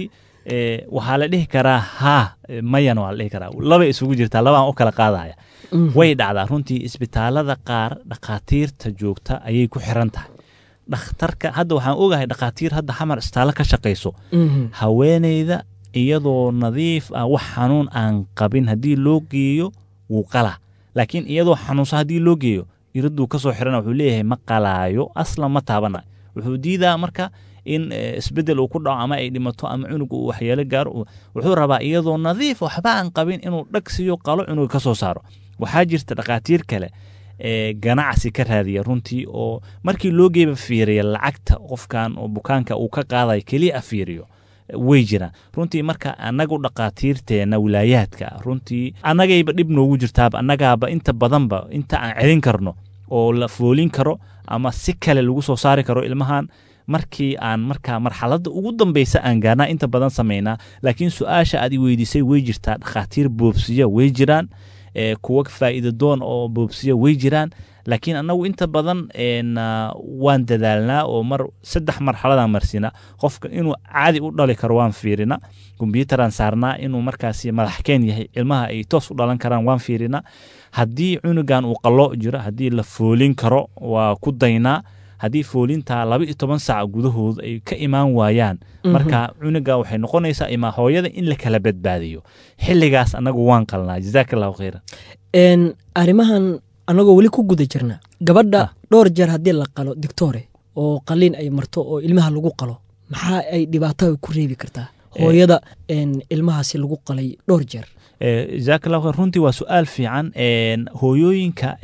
waxaa la dhihi karaa haa mayana waa la dhihi karaa, laba isugu jirtaa, labaan u kala qaadaya. way dhacdaa runtii isbitaalada qaar dhaqaatiirta joogta ayay ku xiran tahay. dhakhtarka hadda waxaan ogahay dhaqaatiir hadda xamar istaalo ka shaqayso haweeneyda iyadoo nadiif ah wax xanuun aan qabin haddii loo geeyo wuu qalaa, laakiin iyadoo xanuunsan haddii loo geeyo iraduu ka soo xirana wuxuu leeyahay ma qalaayo aslan ma taabanayo. wuxuu diidaa marka in isbedel uu ku dhaco ama ay dhimato ama cunuga uu waxyeelo gaaro. wuxuu rabaa iyadoo nadiif waxba aan qabin inuu dhag siiyo qalo cunuga ka soo saaro. waxaa jirta dhaqaatiir kale ee ganacsi ka raadiya runtii oo markii loo geeba fiiriya lacagta qofkan oo bukaanka uu ka qaadayo keliya fiiriyo way jiraan runtii marka anagu dhaqaatiirteena wilaayaadka runtii anagayba dhib noogu jirtaaba annagaaba inta badanba inta aan celin karno oo la foolin karo ama si kale lagu soo saari karo ilmahan markii aan markaa marxaladda ugu dambaysa aan gaarnaa inta badan samaynaa laakiin su-aasha aad i weydiisay way jirtaa dhakhaatiir boobsiya way jiraan kuwa faa'iido doon oo boobsiya way jiraan laakiin annagu inta badan waan dadaalnaa oo mar saddex marxaladaan marsiinaa qofka inuu caadi u dhali karo waan fiirinaa kombyuutaraan saarnaa inuu markaasi madaxkeen yahay ilmaha ay toos u dhalan karaan waan fiirinaa haddii cunugan uu qallo jiro haddii la foolin karo waa ku daynaa haddii foolintaa laba iyo toban saac gudahood ay ka imaan waayaan marka cunuga waxay noqonaysaa imaa hooyada in la kala badbaadiyo xilligaas annagu waan qalnaa jazaaka allahu khayran arrimahan annagoo weli ku guda jirna gabadha dhowr jeer haddii la qalo doctore oo qaliin ay marto oo ilmaha lagu qalo maxaa ay dhibaato ku reebi kartaa hooyada ilmahaasi lagu qalay dhowr jeer jazaaka allahu khayr runtii waa su-aal fiican hooyooyinka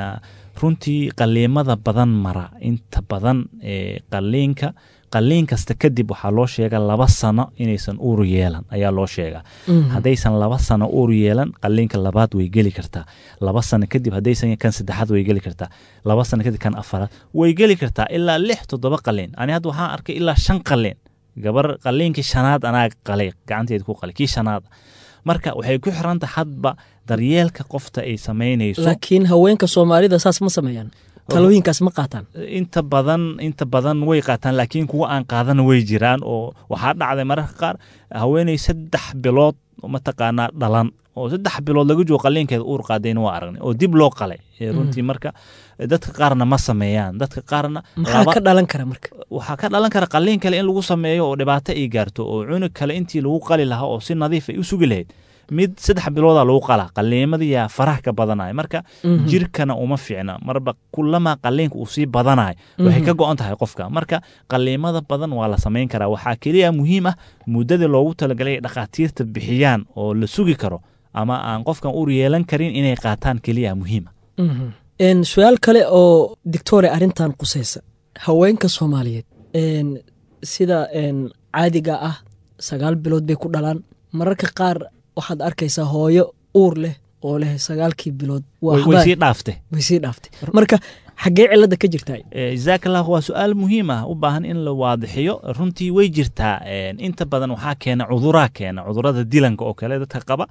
runtii qaliimada badan mara inta badan qaliinka qaliin kasta kadib waxaa loo sheega laba sano inaysan uur yeelan ayaa loo sheegaa haddaysan laba sano uur yeelan qaliinka labaad way geli kartaa laba sano kadib haddaysan kan saddexaad way geli kartaa laba sano kadib kan afaraad way geli kartaa ilaa lix toddoba qaliin ani hadda waxaan arkay ilaa shan qaliin gabar qaliinkii shanaad anaa qalay gacanteeda ku qalay kii shanaad marka waxay ku xiranta hadba daryeelka qofta ay samaynayso laakiin haweenka Soomaalida saas ma sameeyaan talooyinkaas ma qaataan inta badan inta badan way qaataan laakiin kuwa aan qaadan way jiraan oo waxa dhacday mararka qaar haweenay saddex bilood ma taqaana dhalan oo saddex bilood lagu joogo qaliinkeeda uur qaadeen waa aragnay oo dib loo qalay runtii marka dadka qaarna ma sameeyaan dadka qaarna maxaa ka dhalan kara marka waxa ka dhalan kara qaliin kale in lagu sameeyo oo dhibaato ay gaarto oo cunug kale intii lagu qali lahaa oo si nadiif ah u sugi lahayd mid saddex bilooda lagu qala qaliimadii yaa faraha ka badanay marka jirkana uma fiicna marba kullama qaliinka uu sii badanay waxay ka go'an tahay qofka marka qaliimada badan waa la sameyn karaa waxa kaliya muhiim ah muddada loogu talagalay dhaqaatiirta bixiyaan oo la sugi karo ama aan qofkan uur yeelan karin inay qaataan kaliya muhiim ah een su'aal kale oo doctor arintan qusaysa haweenka Soomaaliyeed een sida een caadiga ah sagaal bilood bay ku dhalaan mararka qaar waxaad arkaysaa hooyo uur leh oo leh sagaalkii bilood way sii dhaaftay way sii dhaaftay marka xagee cilada ka jirtaa jazaaka allah waa su'aal muhiim ah u baahan in la waadixiyo runtii way jirtaa inta badan waxa keena cudurada keena cudurada dilanka oo kale dadka qaba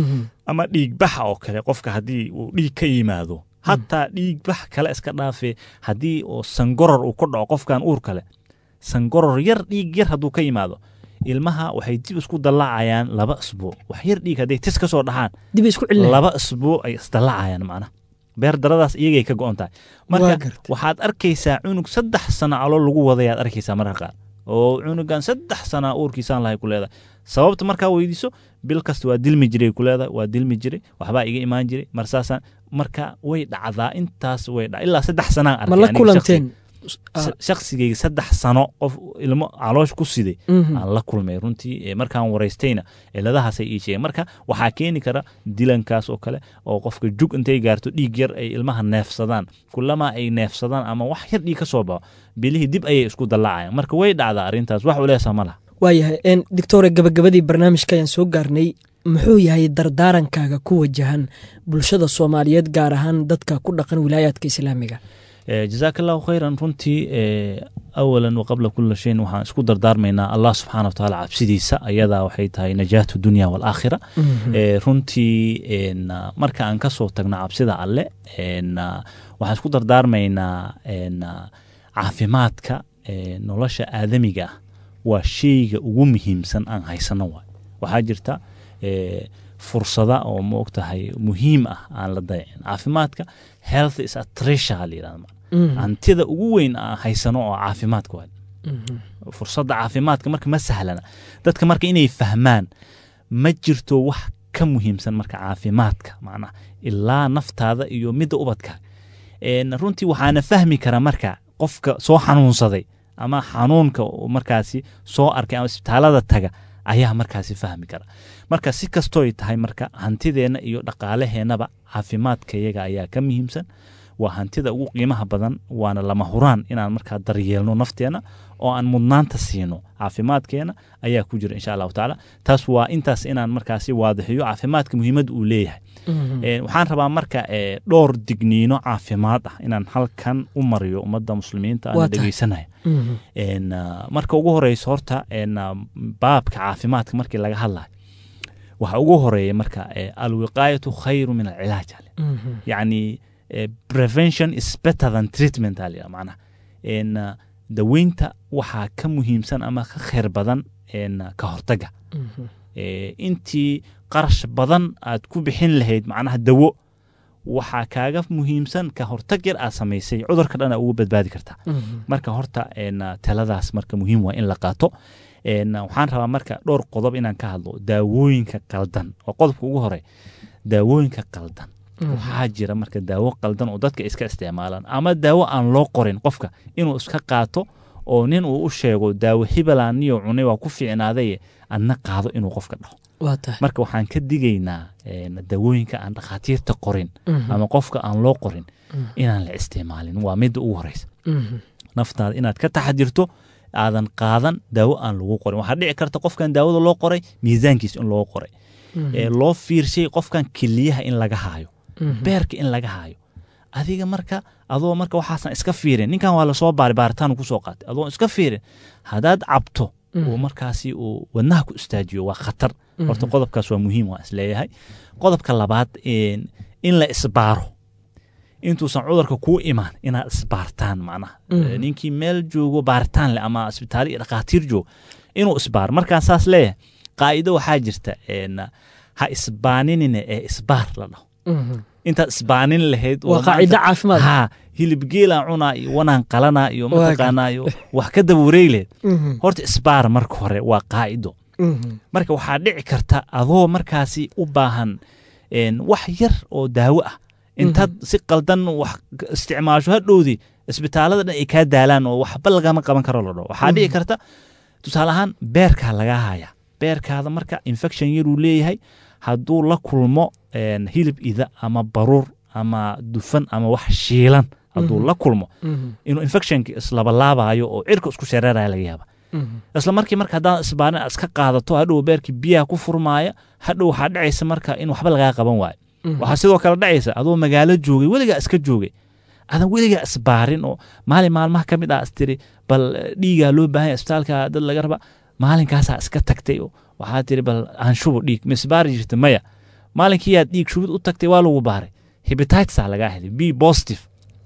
ama dhiig bax oo kale qofka hadii uu dhiig ka yimaado hatta dhiig bax kale iska dhaafay hadii oo sangoror uu ku dhaco qofkan uur kale sangoror yar dhiig yar haduu ka yimaado ilmaha waxay dib isku dalaacayaan laba isbuuc wax yar dhiig haday tis ka soo dhaxaan dib isku cilnaa laba isbuuc ay isdalaacayaan macna beer daradaas iyagay ka go'on tahay marka waxaad arkaysaa cunug saddex sano calo lagu wadayaad arkaysaa marka qaar oo cunugan saddex sano uurkiisaan lahay ku leedahay sababta markaa weydiiso bil kasta waa dilmi jiray ku leedahay waa dilmi jiray waxba iga imaan jiray marsaasan marka way dhacdaa intaas way dhacdaa ilaa saddex sano arkay ma la kulanteen shakhsigayga saddex sano qof ilmo caloosh ku siday aan la kulmay runtii markaan wareystayna ciladahaasay ii sheegeen marka waxaa keeni kara dilankaas oo kale oo qofka jug intay gaarto dhiig yar ay ilmaha neefsadaan kullama ay neefsadaan ama wax yar dhiig ka soo baxo bilihii dib ayay isku dalaacayaan marka way dhacdaa arrintaas wax uleesa ma laha waayahay een doctor gabagabadii barnaamijka ayaan soo gaarnay muxuu yahay dardaarankaaga ku wajahan bulshada Soomaaliyeed gaar ahaan dadka ku dhaqan wilaayadka Islaamiga جزاك الله خيرا runtii أولا وقبل كل شيء waxaan isku dardaarmaynaa Allah subhanahu wa ta'ala cabsidiisa ayada waxay tahay najaatu dunya wal aakhirah runtii in marka aan ka soo tagno cabsida alle in waxaan isku dardaarmaynaa in caafimaadka nolosha aadamiga waa shayga ugu muhiimsan aan haysano waxa jirta fursada oo ma ogtahay muhiim ah aan la dayacin caafimaadka health is a treasure liiraan antida ugu weyn aan haysano oo caafimaadka waa fursada caafimaadka marka ma sahlana dadka marka inay fahmaan ma jirto wax ka muhiimsan marka caafimaadka macna ilaa naftaada iyo midda ubadka een runtii waxaana fahmi kara marka qofka soo xanuunsaday ama xanuunka markaasi soo arkay ama isbitaalada taga ayaa markaasi fahmi kara marka si kasto ay tahay marka hantideena iyo dhaqaaleheenaba caafimaadka iyaga ayaa ka muhiimsan waa hantida ugu qiimaha badan waana lama huraan inaan markaa daryeelno nafteena oo aan mudnaanta siino caafimaadkeena ayaa ku jira insha allahu tacaala taas waa intaas inaan markaasi waadixiyo caafimaadka muhiimad uu leeyahay waxaan rabaa marka dhowr digniino caafimaad ah inaan halkan u mariyo ummadda muslimiinta aan dhegeysanaya marka ugu horeyso horta baabka caafimaadka markii laga hadlayo waxa ugu horeeya marka alwiqaayatu khayru min alcilaaj yani prevention is better than treatment aliya macnaha daweynta waxaa ka muhiimsan ama ka khayr badan ka hortaga intii qarash badan aad ku bixin lahayd macnaha dawo waxaa kaaga muhiimsan ka hortag yar aad samaysay cudurka dhan ugu badbaadi kartaa marka horta taladaas marka muhiim waa in la qaato waxaan rabaa marka dhowr qodob inaan ka hadlo daawooyinka qaldan oo qodobka ugu hore daawooyinka qaldan waxaa jira marka daawo qaldan oo dadka iska isticmaalaan ama daawo aan loo qorin qofka inuu iska qaato oo nin uu u sheego daawo hibalaniyo cunay waa ku fiicnaaday adna qaado inuu qofka dhaho marka waxaan ka digaynaa daawooyinka aan dhakhaatiirta qorin ama qofka aan loo qorin inaan la isticmaalin waa midda ugu horeysa naftaada inaad ka taxadirto aadan qaadan daawo aan lagu qorin waxaa dhici karta qofkan daawada loo qoray miisaankiisa in loo qoray loo fiirshay qofkan kiliyaha in laga haayo beerka in laga haayo adiga marka adoo marka waxaasan iska fiirin ninkan waa lasoo baari baaritaan kusoo qaatay adoo iska fiirin haddaad cabto oo markaasi uu wadnaha ku istaajiyo waa khatar horta qodobkaas waa muhiim waa isleeyahay qodobka labaad in la isbaaro intuusan cudurka kuu imaan inaad isbaartaan macnaha ninkii meel joogo baaritaan leh ama isbitaal iyo dhakhaatiir joogo inuu isbaar markaan saas leeyahay qaa'ido waxaa jirta ha isbaaninina ee isbaar la dhaho intaad isbaanin lahayd waa qaacido caafimaad ha hilib geelaan cunaa iyo wanaan qalanaa iyo mataqaanaa iyo wax ka daba wareegleed horta isbaar marka hore waa qaacido marka waxaa dhici karta adoo markaasi u baahan wax yar oo daawo ah intaad si qaldan wax isticmaasho hadhowdii isbitaalada dhan ay kaa daalaan oo waxba lagama qaban karo la dhaho waxaa dhici karta tusaale ahaan beerkaa lagaa haya beerkaada marka infection yaruu leeyahay hadduu la kulmo hilib ida ama baruur ama dufan ama wax shiilan hadduu la kulmo inuu infectionki islabalaabayo oo cirka isku shareeraya laga yaaba isla markii marka haddaan isbaarin aad iska qaadato hadhow beerkii biyaha ku furmaaya hadhow waxaa dhacaysa marka in waxba lagaa qaban waayo waxaa sidoo kale dhacaysa adoo magaalo joogay weligaa iska joogay adan weligaa isbaarin oo maalin maalmaha ka mid ah istiri bal dhiigaa loo baahan yahay isbitaalka dad laga raba maalinkaasaa iska tagtay oo waxaa tiri bal aan shubo dhiig ma isbaari jirta maya maalinkii aad dhiig shubid u tagtay waa lagu baaray hepatitisaa lagaa helay b positive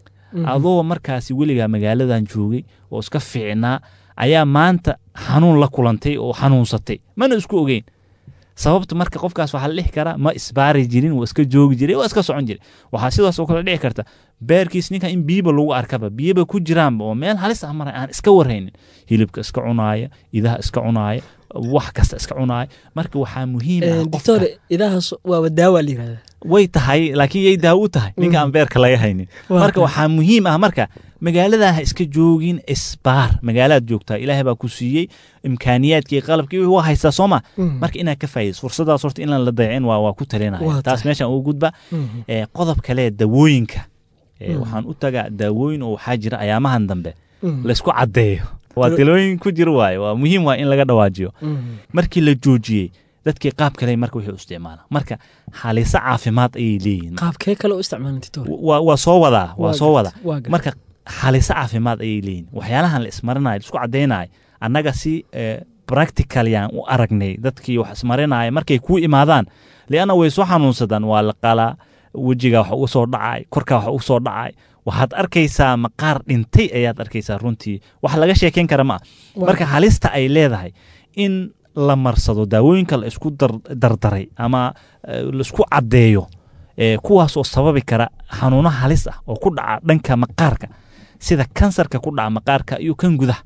adoo markaasi weligaa magaaladan joogay oo iska fiicnaa ayaa maanta xanuun la kulantay oo xanuunsatay mana isku ogeyn sababta marka qofkaas waxaa la dhihi karaa ma isbaari jirin waa iska joogi jiray waa iska socon jiray waxaa sidaas oo kale dhici karta beerkiis ninkan in biyaba lagu arkaba biyaba ku jiraanba oo meel halis ah maray aan iska waraynin hilibka iska cunaaya idaha iska cunaaya wax kasta iska cunaaya marka waxaa muhiim ah doctor idahaas waa daawa la yiraahdaa way tahay laakiin yay daawo u tahay ninka aan beerka laga haynin marka waxaa muhiim ah marka magaaladan ha iska joogin isbaar magaalaad joogtaa ilaahay baa ku siiyey imkaaniyaadkii qalabkii waa haystaa sooma marka inaad ka faa'iidayso fursadaas horta inaan la dayacin waa waa ku talinaya taas meeshaan ugu gudba qodob kale dawooyinka waxaan u tagaa daawooyin oo waxaa jira ayaamahan dambe la isku caddeeyo waa talooyin ku jira waaye waa muhiim waa in laga dhawaajiyo markii la joojiyey dadkii qaab kale marka wixii u isticmaala marka xaalisa caafimaad ayay leeyihiin qaabkee kale u isticmaalaan doctor waa waa soo wadaa waa soo wada marka xaalisa caafimaad ayay leeyihiin waxyaalahan la ismarinayo isku cadeynayo annaga si practical yaan u aragnay dadkii wax ismarinaya markay ku imaadaan liana way soo xanuunsadaan waa la qalaa wejiga wax uga soo dhacay korka wax uga soo dhacay waxaad arkaysaa maqaar dhintay ayaad arkaysaa runtii wax laga sheekeyn kara ma marka halista ay leedahay in la marsado daawooyinka la isku dardaray ama la isku caddeeyo kuwaas oo sababi kara xanuuno halis ah oo ku dhaca dhanka maqaarka sida kansarka ku dhaca maqaarka iyo kan gudaha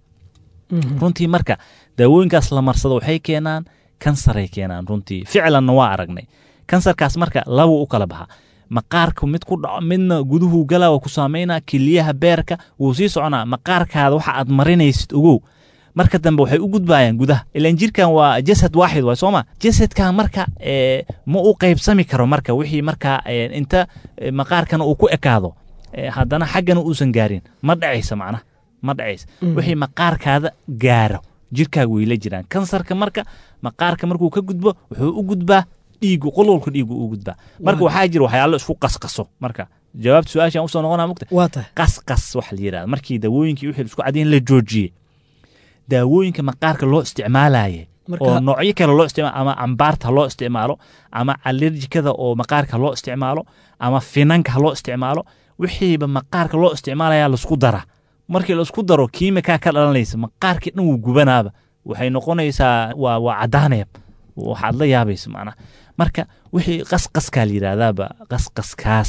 runtii marka daawooyinkaas la marsado waxay keenaan kansaray keenaan runtii ficlanna waa aragnay kansarkaas marka laba u kala baxa maqaarka mid ku dhaco midna guduhu galaa waa ku saameynaa kiliyaha beerka wuu sii soconaa maqaarkaada waxa aad marinaysid ogow marka dambe waxay u gudbayaan gudaha ilaan jirkan waa jasad waaxid waa sooma jasadkan marka ma u qaybsami karo marka wixii marka inta maqaarkana uu ku ekaado haddana xaggana uusan gaarin ma dhacaysa macnaha ma dhacaysa wixii maqaarkaada gaaro jirkaaga way la jiraan kansarka marka maqaarka markuu ka gudbo wuxuu u gudbaa dhiigu qololka dhiigu u gudbaa marka waxaa jira waxyaalo isku qasqaso marka jawaabta su'aashan usoo noqonaa mugta qasqas wax la yiraahdo markii daawooyinkii wixii isku cadeen la joojiyay daawooyinka maqaarka loo isticmaalaaye oo noocyo kale loo isticmaalo ama ambaarta loo isticmaalo ama allergikada oo maqaarka loo isticmaalo ama finanka loo isticmaalo wixiiba maqaarka loo isticmaalaya la isku dara markii la isku daro kiimika ka dhalanaysa maqaarkii dhan uu gubanaaba waxay noqonaysaa waa waa cadaanayb waxaad la yaabaysa macnaha marka wixii qasqaska la yiraahdaaba qasqaskaas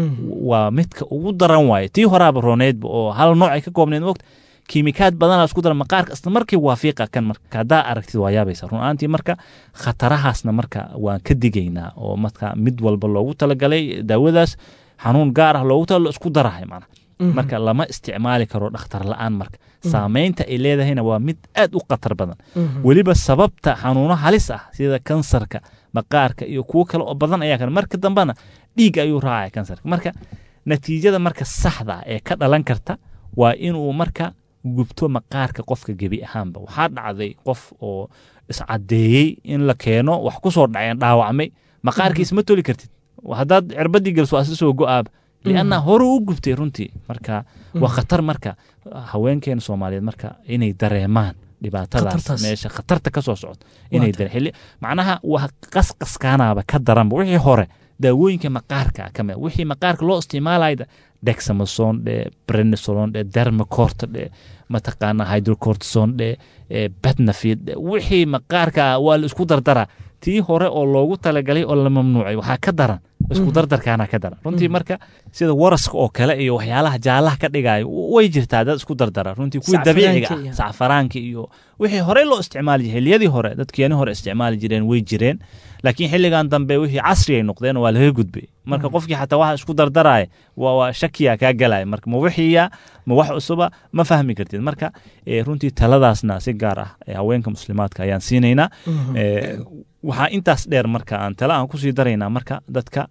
waa midka ugu daran waaye tii horaaba rooneedba oo hal nooc ay ka koobneed waqti kiimikaad badan isku dara maqaarka isla markii waafiqa kan marka hadaa aragtid waa yaabaysa runaantii marka khatarahaasna marka waan ka digaynaa oo marka mid walba loogu talagalay daawadaas xanuun gaar ah loogu talo isku darahay macnaha marka lama isticmaali karo dhakhtar la'aan marka saameynta ay leedahayna waa mid aad u khatar badan weliba sababta xanuuno halis ah sida kansarka maqaarka iyo kuwo kale oo badan ayaa kan marka dambana dhiig ayuu raacay kansarka marka natiijada marka saxda ee ka dhalan karta waa inuu marka gubto maqaarka qofka gebi ahaanba waxaa dhacday qof oo iscadeeyey in la keeno wax ku soo dhaceen dhaawacmay maqaarkiis ma toli kartid haddaad cirbadii galso asi soo go'aaba lianna hore u gubtay runtii marka waa khatar marka haweenkeena soomaaliyeed marka inay dareemaan dhibaatadaas meesha khatarta ka soo socota inay dareemaan macnaha waa qasqaskaanaaba ka daranba wixii hore daawooyinka maqaarka ka mid wixii maqaarka loo isticmaalayda dexamethasone dhe prednisolone dhe dermacorta dhe mataqaana hydrocortisone dhe betnafid wixii maqaarka waa la isku dardara tii hore oo loogu talagalay oo la mamnuucay waxaa ka daran isku dardarkaana ka daran runtii marka sida waraska oo kale iyo waxyaalaha jaalaha ka dhigayo way jirtaa dad isku dardara runtii kuwii dabiiciga ah sacfaraanka iyo wixii hore loo isticmaali jiray xilliyadii hore dadkeeni hore isticmaali jireen way jireen laakiin xilligan dambe wixii casri ay noqdeen waa laga gudbay marka qofkii xataa waxa isku dardaraya waa shakiya ka galay marka ma wixiya ma wax cusuba ma fahmi kartid marka runtii taladaasna si gaar ah haweenka muslimaadka ayaan siinaynaa waxaa intaas dheer marka aan tala aan kusii daraynaa marka dadka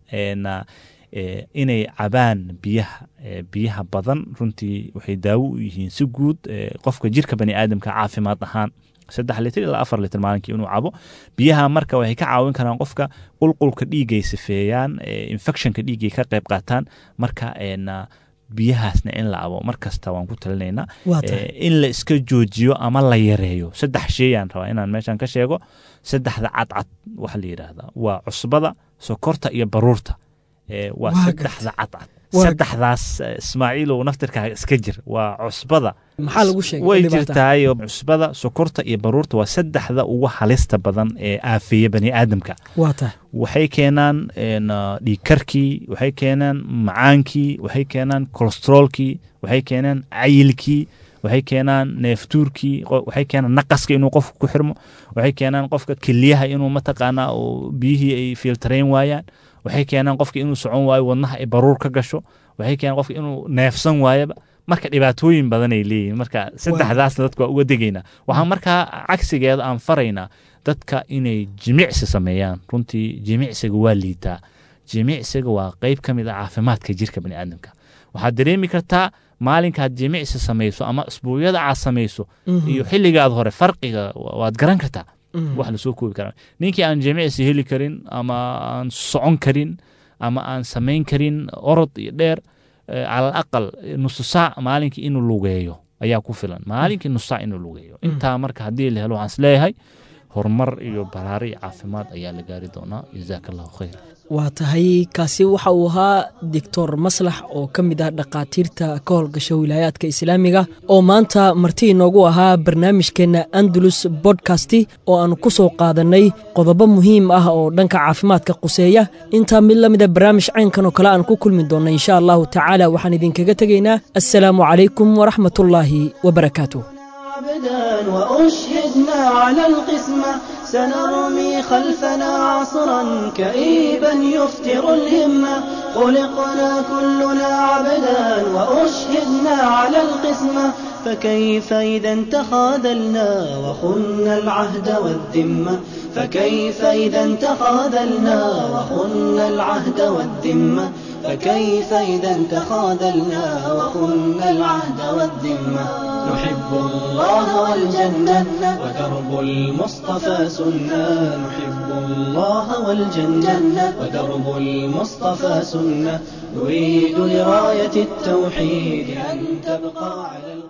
inay cabaan biyaha biyaha badan runtii waxay daawo u yihiin si guud qofka jirka bani aadamka caafimaad ahaan saddex litir ilaa afar litir maalinkii inuu cabo biyaha marka waxay ka caawin karaan qofka qulqulka dhiigay sifeeyaan infectionka dhiigay ka qayb qaataan marka biyahaasna in la cabo mar kasta waan ku talinaynaa in la iska joojiyo ama la yareeyo saddex shayaan rabaa inaan meeshan ka sheego saddexda cadcad waxa la yidhaahdaa waa cusbada sokorta iyo baruurta waa saddexda cadcad saddexdaas ismaaciilow naftirkaaga iska jir waa cusbada maxaa lagu sheegay way jirtaayo cusbada sokorta iyo baruurta waa saddexda ugu halista badan ee aafeeya bani aadamka waxay keenaan dhiigkarkii waxay keenaan macaankii waxay keenaan kolesteroolkii waxay keenaan cayilkii waxay keenaan neeftuurkii waxay keenaan naqaska inuu qofka ku xirmo waxay keenaan qofka keliyaha inuu mataqaanaa biyihii ay filtarayn waayaan waxay keenaan qofka inuu socon waayo wadnaha ay baruur ka gasho waxay keenaan qofka inuu neefsan waayaba marka dhibaatooyin badan ay leeyihiin marka saddexdaasna dadka waa uga degaynaa waxaan markaa cagsigeeda aan faraynaa dadka inay jimicsi sameeyaan runtii jimicsiga waa liitaa jimicsiga waa qayb ka mid ah caafimaadka jirka bani aadamka waxaad dareemi kartaa maalinkaad jimicsi samayso ama isbuucyada aad samayso iyo xilligaad hore farqiga waad garan kartaa wax la soo koobi karaa ninkii aan jimicsi heli karin ama aan socon karin ama aan samayn karin orod iyo dheer cala alaqal nusu saac maalinkii inuu lugeeyo ayaa ku filan maalinkii nusu saac inuu lugeeyo intaa marka haddii la helo waxaan isleeyahay horumar iyo baraari iyo caafimaad ayaa la gaari doonaa jazaaka allahu khayr waa tahay kaasi waxa uu ahaa doctor maslax oo ka mid ah dhaqaatiirta ka howlgasha wilaayaadka islaamiga oo maanta marti inoogu ahaa barnaamijkeenna andalus bodcasti oo aan ku soo qaadanay qodobo muhiim ah oo dhanka caafimaadka quseeya intaa mid la mida barnaamij caynkan oo kale aan ku kulmi doonna insha allahu tacaala waxaan idinkaga tegaynaa assalaamu calaykum waraxmatullaahi wabarakaatuh وأشهدنا على القسمة سنرمي خلفنا عصرا كئيبا يفتر الهمة خلقنا كلنا عبدا وأشهدنا على القسمة فكيف إذا تخاذلنا وخنا العهد والذمة فكيف إذا تخاذلنا وخنا العهد والذمة فكيف إذا تخاذلنا وخنا العهد والذمة؟ نحب الله والجنة ودرب المصطفى سنة، نحب الله والجنة ودرب المصطفى سنة، نريد لراية التوحيد أن تبقى على